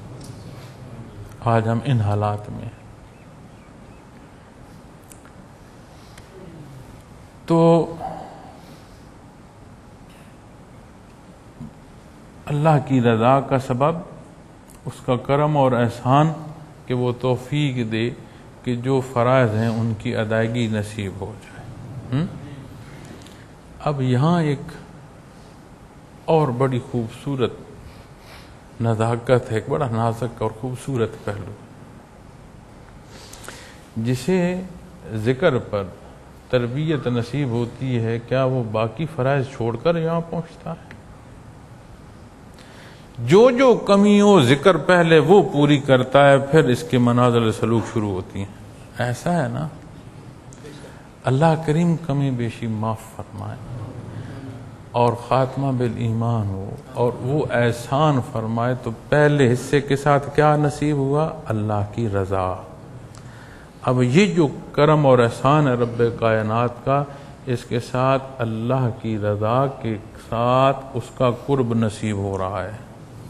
آج ہم ان حالات میں ہیں. تو اللہ کی رضا کا سبب اس کا کرم اور احسان کہ وہ توفیق دے کہ جو فرائض ہیں ان کی ادائیگی نصیب ہو جائے. اب یہاں ایک اور بڑی خوبصورت نزاکت ہے، ایک بڑا نازک اور خوبصورت پہلو جسے ذکر پر تربیت نصیب ہوتی ہے. کیا وہ باقی فرائض چھوڑ کر یہاں پہنچتا ہے؟ جو جو کمی ہو ذکر پہلے وہ پوری کرتا ہے، پھر اس کے منازل سلوک شروع ہوتی ہیں. ایسا ہے نا؟ اللہ کریم کمی بیشی معاف فرمائے اور خاتمہ بالایمان ہو اور وہ احسان فرمائے. تو پہلے حصے کے ساتھ کیا نصیب ہوا؟ اللہ کی رضا. اب یہ جو کرم اور احسان ہے رب کائنات کا، اس کے ساتھ اللہ کی رضا کے ساتھ اس کا قرب نصیب ہو رہا ہے،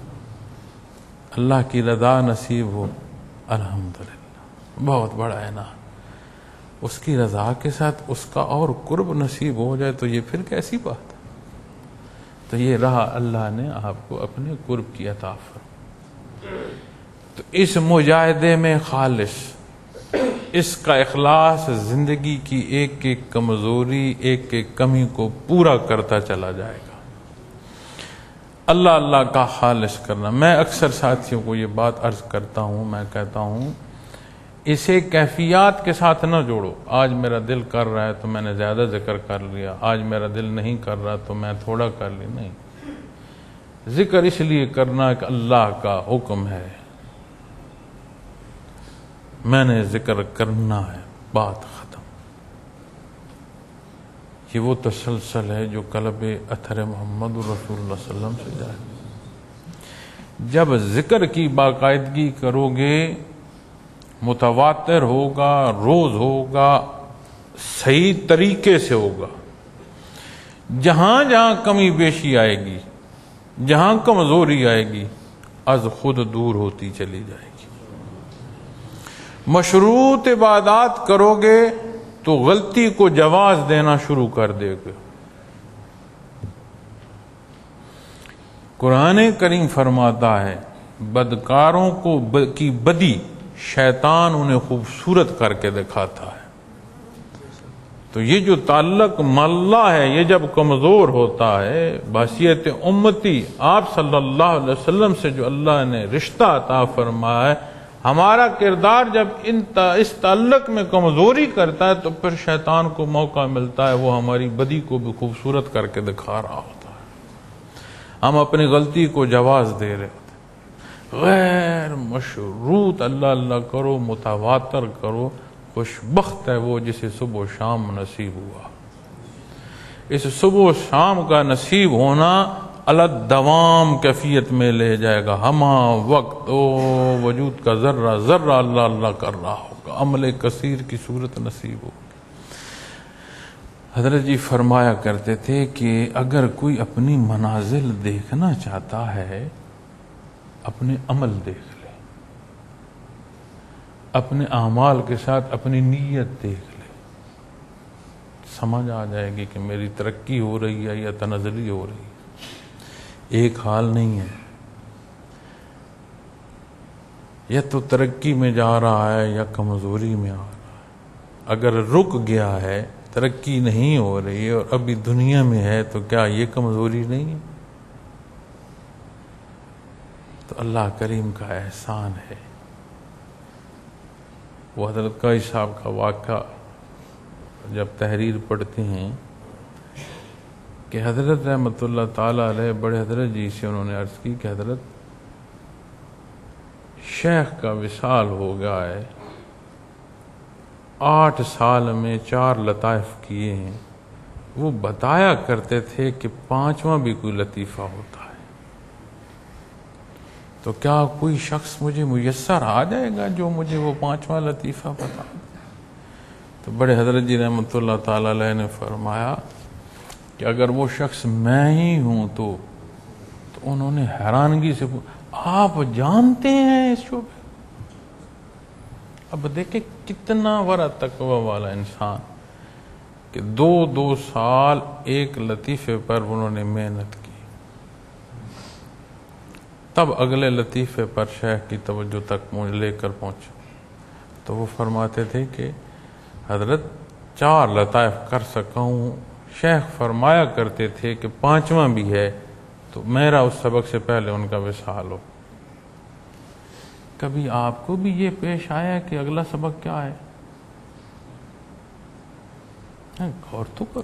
اللہ کی رضا نصیب ہو، الحمدللہ بہت بڑا ہے نا۔ اس کی رضا کے ساتھ اس کا اور قرب نصیب ہو جائے تو یہ پھر کیسی بات ہے؟ تو یہ رہا اللہ نے آپ کو اپنے قرب کی عطا فرمائی۔ تو اس مجاہدے میں خالص اس کا اخلاص زندگی کی ایک ایک کمزوری، ایک ایک کمی کو پورا کرتا چلا جائے گا۔ اللہ اللہ کا خالص کرنا۔ میں اکثر ساتھیوں کو یہ بات عرض کرتا ہوں، میں کہتا ہوں اسے کیفیات کے ساتھ نہ جوڑو۔ آج میرا دل کر رہا ہے تو میں نے زیادہ ذکر کر لیا، آج میرا دل نہیں کر رہا تو میں تھوڑا کر لیا، نہیں۔ ذکر اس لیے کرنا کہ اللہ کا حکم ہے، میں نے ذکر کرنا ہے، بات ختم۔ یہ وہ تسلسل ہے جو قلب اثر محمد رسول اللہ صلی اللہ علیہ وسلم سے جائے۔ جب ذکر کی باقاعدگی کرو گے، متواتر ہوگا، روز ہوگا، صحیح طریقے سے ہوگا، جہاں جہاں کمی بیشی آئے گی، جہاں کمزوری آئے گی، از خود دور ہوتی چلی جائے گی۔ مشروط عبادات کرو گے تو غلطی کو جواز دینا شروع کر دے گے۔ قرآن کریم فرماتا ہے بدکاروں کو کی بدی شیطان انہیں خوبصورت کر کے دکھاتا ہے۔ تو یہ جو تعلق ماللہ ہے، یہ جب کمزور ہوتا ہے بحیثیت امتی آپ صلی اللہ علیہ وسلم سے جو اللہ نے رشتہ عطا فرمایا ہے، ہمارا کردار جب ان اس تعلق میں کمزوری کرتا ہے تو پھر شیطان کو موقع ملتا ہے وہ ہماری بدی کو بھی خوبصورت کر کے دکھا رہا ہوتا ہے، ہم اپنی غلطی کو جواز دے رہے ہوتے ہیں۔ غیر مشروط اللہ اللہ کرو، متواتر کرو، خوش بخت ہے وہ جسے صبح و شام نصیب ہوا۔ اس صبح و شام کا نصیب ہونا الدوام کیفیت میں لے جائے گا، ہما وقت او وجود کا ذرہ ذرہ اللہ اللہ کر رہا ہوگا، عمل کثیر کی صورت نصیب ہوگی۔ حضرت جی فرمایا کرتے تھے کہ اگر کوئی اپنی منازل دیکھنا چاہتا ہے، اپنے عمل دیکھ لے، اپنے اعمال کے ساتھ اپنی نیت دیکھ لے، سمجھ آ جائے گی کہ میری ترقی ہو رہی ہے یا تنزلی ہو رہی ہے۔ ایک حال نہیں ہے، یا تو ترقی میں جا رہا ہے یا کمزوری میں آ رہا ہے۔ اگر رک گیا ہے، ترقی نہیں ہو رہی ہے اور ابھی دنیا میں ہے تو کیا یہ کمزوری نہیں ہے؟ تو اللہ کریم کا احسان ہے۔ وہ حضرت قاضی صاحب کا واقعہ جب تحریر پڑھتے ہیں کہ حضرت رحمت اللہ تعالی علیہ بڑے حضرت جی سے انہوں نے عرض کی کہ حضرت شیخ کا وصال ہو گیا ہے، آٹھ سال میں چار لطائف کیے ہیں، وہ بتایا کرتے تھے کہ پانچواں بھی کوئی لطیفہ ہوتا ہے، تو کیا کوئی شخص مجھے میسر آ جائے گا جو مجھے وہ پانچواں لطیفہ بتا دے؟ تو بڑے حضرت جی رحمت اللہ تعالی علیہ نے فرمایا کہ اگر وہ شخص میں ہی ہوں تو تو انہوں نے حیرانگی سے پوچھا آپ جانتے ہیں اس شعبے؟ اب دیکھیں کتنا ورع تقوی والا انسان کہ دو دو سال ایک لطیفے پر انہوں نے محنت کی، تب اگلے لطیفے پر شیخ کی توجہ تک لے کر پہنچے تو وہ فرماتے تھے کہ حضرت چار لطائف کر سکا ہوں۔ شیخ فرمایا کرتے تھے کہ پانچواں بھی ہے تو میرا اس سبق سے پہلے ان کا وصال ہو۔ کبھی آپ کو بھی یہ پیش آیا کہ اگلا سبق کیا ہے؟ غور تو کرو،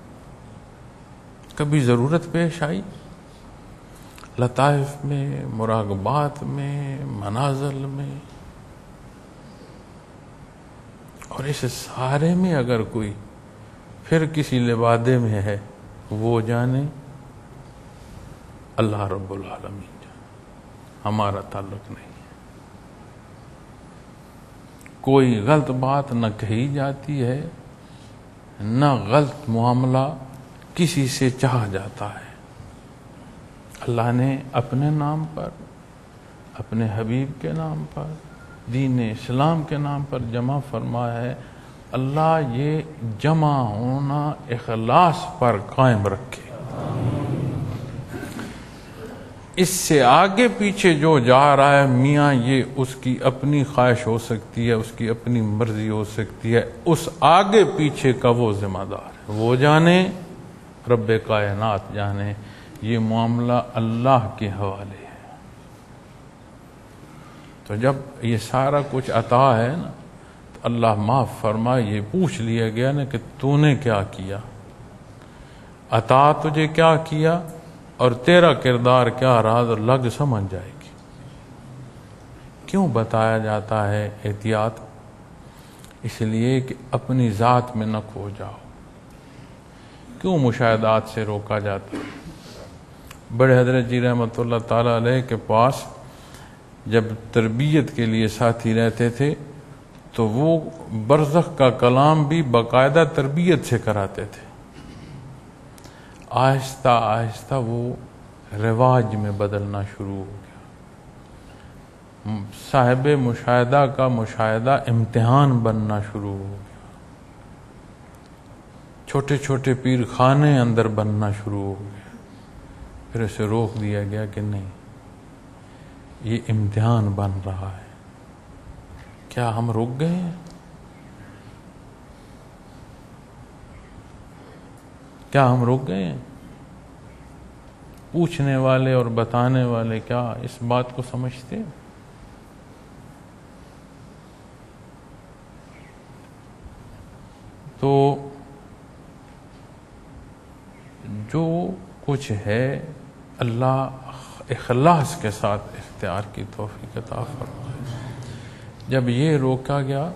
کبھی ضرورت پیش آئی لطائف میں، مراقبات میں، منازل میں، اور اس سارے میں اگر کوئی پھر کسی لبادے میں ہے وہ جانے، اللہ رب العالمین جانے، ہمارا تعلق نہیں ہے۔ کوئی غلط بات نہ کہی جاتی ہے، نہ غلط معاملہ کسی سے چاہا جاتا ہے، اللہ نے اپنے نام پر، اپنے حبیب کے نام پر، دین اسلام کے نام پر جمع فرمایا ہے۔ اللہ یہ جمع ہونا اخلاص پر قائم رکھے۔ اس سے آگے پیچھے جو جا رہا ہے میاں، یہ اس کی اپنی خواہش ہو سکتی ہے، اس کی اپنی مرضی ہو سکتی ہے، اس آگے پیچھے کا وہ ذمہ دار ہے، وہ جانے، رب کائنات جانے۔ یہ معاملہ اللہ کے حوالے ہے۔ تو جب یہ سارا کچھ عطا ہے نا، تو اللہ معاف فرما، یہ پوچھ لیا گیا نا کہ تو نے کیا کیا، عطا تجھے کیا کیا اور تیرا کردار کیا رہا، تو لگ سمجھ جائے گی۔ کیوں بتایا جاتا ہے احتیاط؟ اس لیے کہ اپنی ذات میں نہ کھو جاؤ۔ کیوں مشاہدات سے روکا جاتا ہے؟ بڑے حضرت جی رحمۃ اللہ تعالی علیہ کے پاس جب تربیت کے لیے ساتھی رہتے تھے تو وہ برزخ کا کلام بھی باقاعدہ تربیت سے کراتے تھے۔ آہستہ آہستہ وہ رواج میں بدلنا شروع ہو گیا۔ صاحب مشاہدہ کا مشاہدہ امتحان بننا شروع ہو گیا۔ چھوٹے چھوٹے پیر خانے اندر بننا شروع ہو گیا۔ پھر اسے روک دیا گیا کہ نہیں، یہ امتحان بن رہا ہے۔ کیا ہم رک گئے ہیں؟ کیا ہم رک گئے ہیں؟ پوچھنے والے اور بتانے والے کیا اس بات کو سمجھتے ہیں؟ تو جو کچھ ہے اللہ اخلاص کے ساتھ اختیار کی توفیق عطا فرمائے۔ جب یہ روکا گیا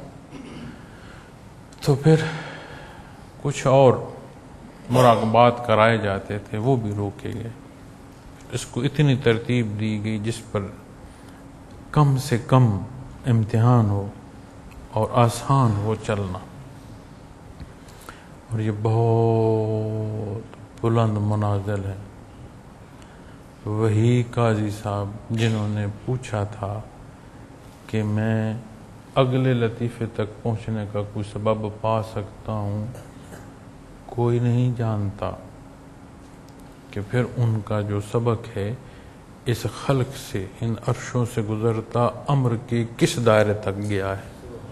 تو پھر کچھ اور مراقبات کرائے جاتے تھے، وہ بھی روکے گئے۔ اس کو اتنی ترتیب دی گئی جس پر کم سے کم امتحان ہو اور آسان ہو چلنا۔ اور یہ بہت بلند منازل ہے۔ وہی قاضی صاحب جنہوں نے پوچھا تھا کہ میں اگلے لطیفے تک پہنچنے کا کوئی سبب پا سکتا ہوں، کوئی نہیں جانتا کہ پھر ان کا جو سبق ہے اس خلق سے، ان عرشوں سے گزرتا امر کے کس دائرے تک گیا ہے۔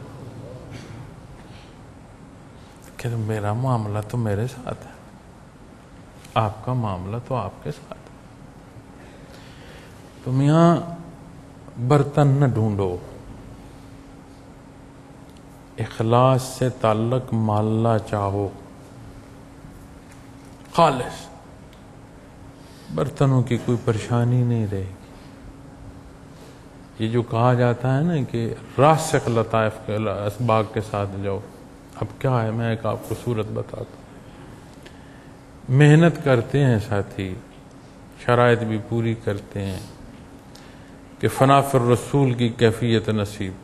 کہ میرا معاملہ تو میرے ساتھ ہے، آپ کا معاملہ تو آپ کے ساتھ ہے۔ تو میاں برتن نہ ڈھونڈو، اخلاص سے تعلق ماللہ چاہو، خالص، برتنوں کی کوئی پریشانی نہیں رہے گی۔ یہ جو کہا جاتا ہے نا کہ راسخ لطائف کے اسباق کے ساتھ جاؤ، اب کیا ہے، میں ایک آپ کو صورت بتاتا ہوں۔ محنت کرتے ہیں ساتھی، شرائط بھی پوری کرتے ہیں کہ فنا فی الرسول کی کیفیت نصیب۔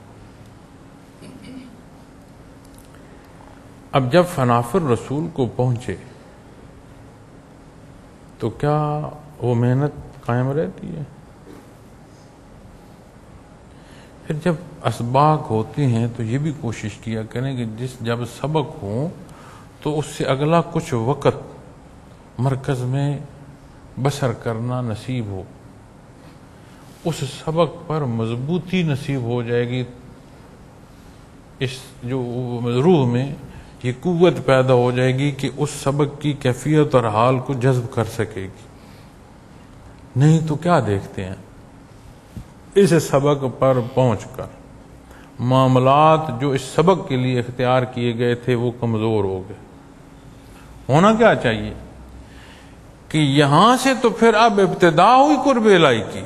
اب جب فنا فی الرسول کو پہنچے تو کیا وہ محنت قائم رہتی ہے؟ پھر جب اسباق ہوتے ہیں تو یہ بھی کوشش کیا کریں کہ جس جب سبق ہوں تو اس سے اگلا کچھ وقت مرکز میں بسر کرنا نصیب ہو، اس سبق پر مضبوطی نصیب ہو جائے گی، اس جو روح میں یہ قوت پیدا ہو جائے گی کہ اس سبق کی کیفیت اور حال کو جذب کر سکے گی۔ نہیں تو کیا دیکھتے ہیں، اس سبق پر پہنچ کر معاملات جو اس سبق کے لیے اختیار کیے گئے تھے وہ کمزور ہو گئے۔ ہونا کیا چاہیے کہ یہاں سے تو پھر اب ابتدا ہوئی قرب الہی کی۔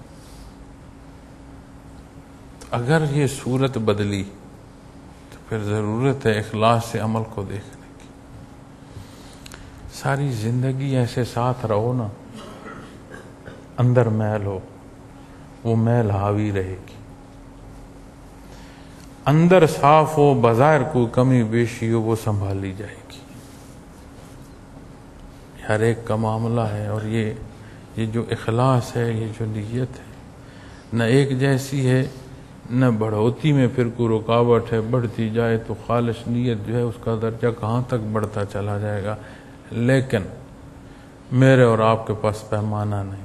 اگر یہ صورت بدلی تو پھر ضرورت ہے اخلاص سے عمل کو دیکھنے کی۔ ساری زندگی ایسے ساتھ رہو نا، اندر میل ہو، وہ میل حاوی رہے گی۔ اندر صاف ہو، بظاہر کوئی کمی بیشی ہو، وہ سنبھالی جائے گی۔ ہر ایک کا معاملہ ہے، اور یہ یہ جو اخلاص ہے، یہ جو نیت ہے، نہ ایک جیسی ہے، نہ بڑھوتی میں پھر کوئی رکاوٹ ہے، بڑھتی جائے تو خالص نیت جو ہے اس کا درجہ کہاں تک بڑھتا چلا جائے گا. لیکن میرے اور آپ کے پاس پیمانہ نہیں،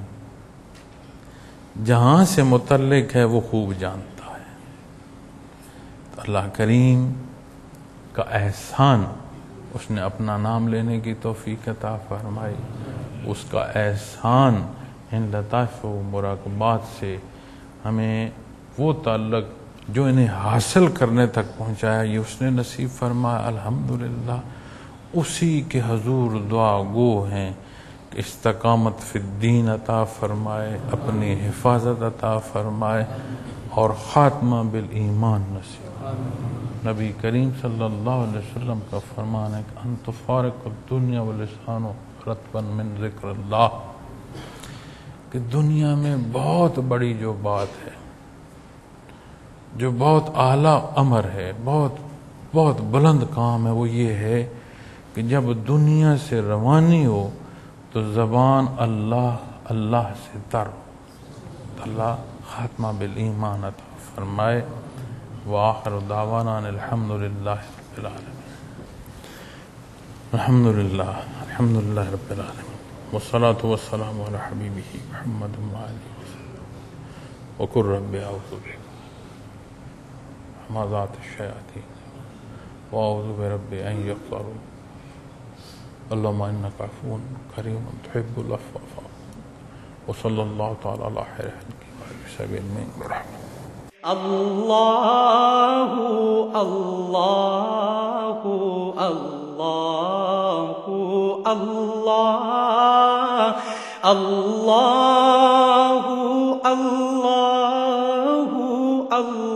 جہاں سے متعلق ہے وہ خوب جانتا ہے. تو اللہ کریم کا احسان، اس نے اپنا نام لینے کی توفیق عطا فرمائی. اس کا احسان ان لطائف و مراقبات سے ہمیں وہ تعلق جو انہیں حاصل کرنے تک پہنچایا، یہ اس نے نصیب فرمایا. الحمدللہ اسی کے حضور دعا گو ہیں کہ استقامت فی الدین عطا فرمائے، اپنی حفاظت عطا فرمائے اور خاتمہ بالایمان نصیب. نبی کریم صلی اللہ علیہ وسلم کا فرمان ہے کہ ان تفارق الدنیا واللسان رطبا من ذکر اللہ، کہ دنیا میں بہت بڑی جو بات ہے، جو بہت اعلیٰ امر ہے، بہت بہت بلند کام ہے، وہ یہ ہے کہ جب دنیا سے روانی ہو تو زبان اللہ اللہ سے تر ہو. اللہ خاتمہ بالایمان عطا فرمائے. وآخر دعوانا الحمدللہ رب العالمین. الحمدللہ الحمدللہ رب العالمین، والصلاة والسلام علی حبیبہ محمد وآلہ وسلم. وقل رب اعوذ بک همزات الشیاطین واعوذ برب ان یحضرون. اللهم انك عفو کریم تحب العفو فاعف. وصلی اللہ تعالی علی خیر خلقہ وآلہ اجمعین برحمتہ. اللہ اللہ اللہ اللہ اللہ اللہ اللہ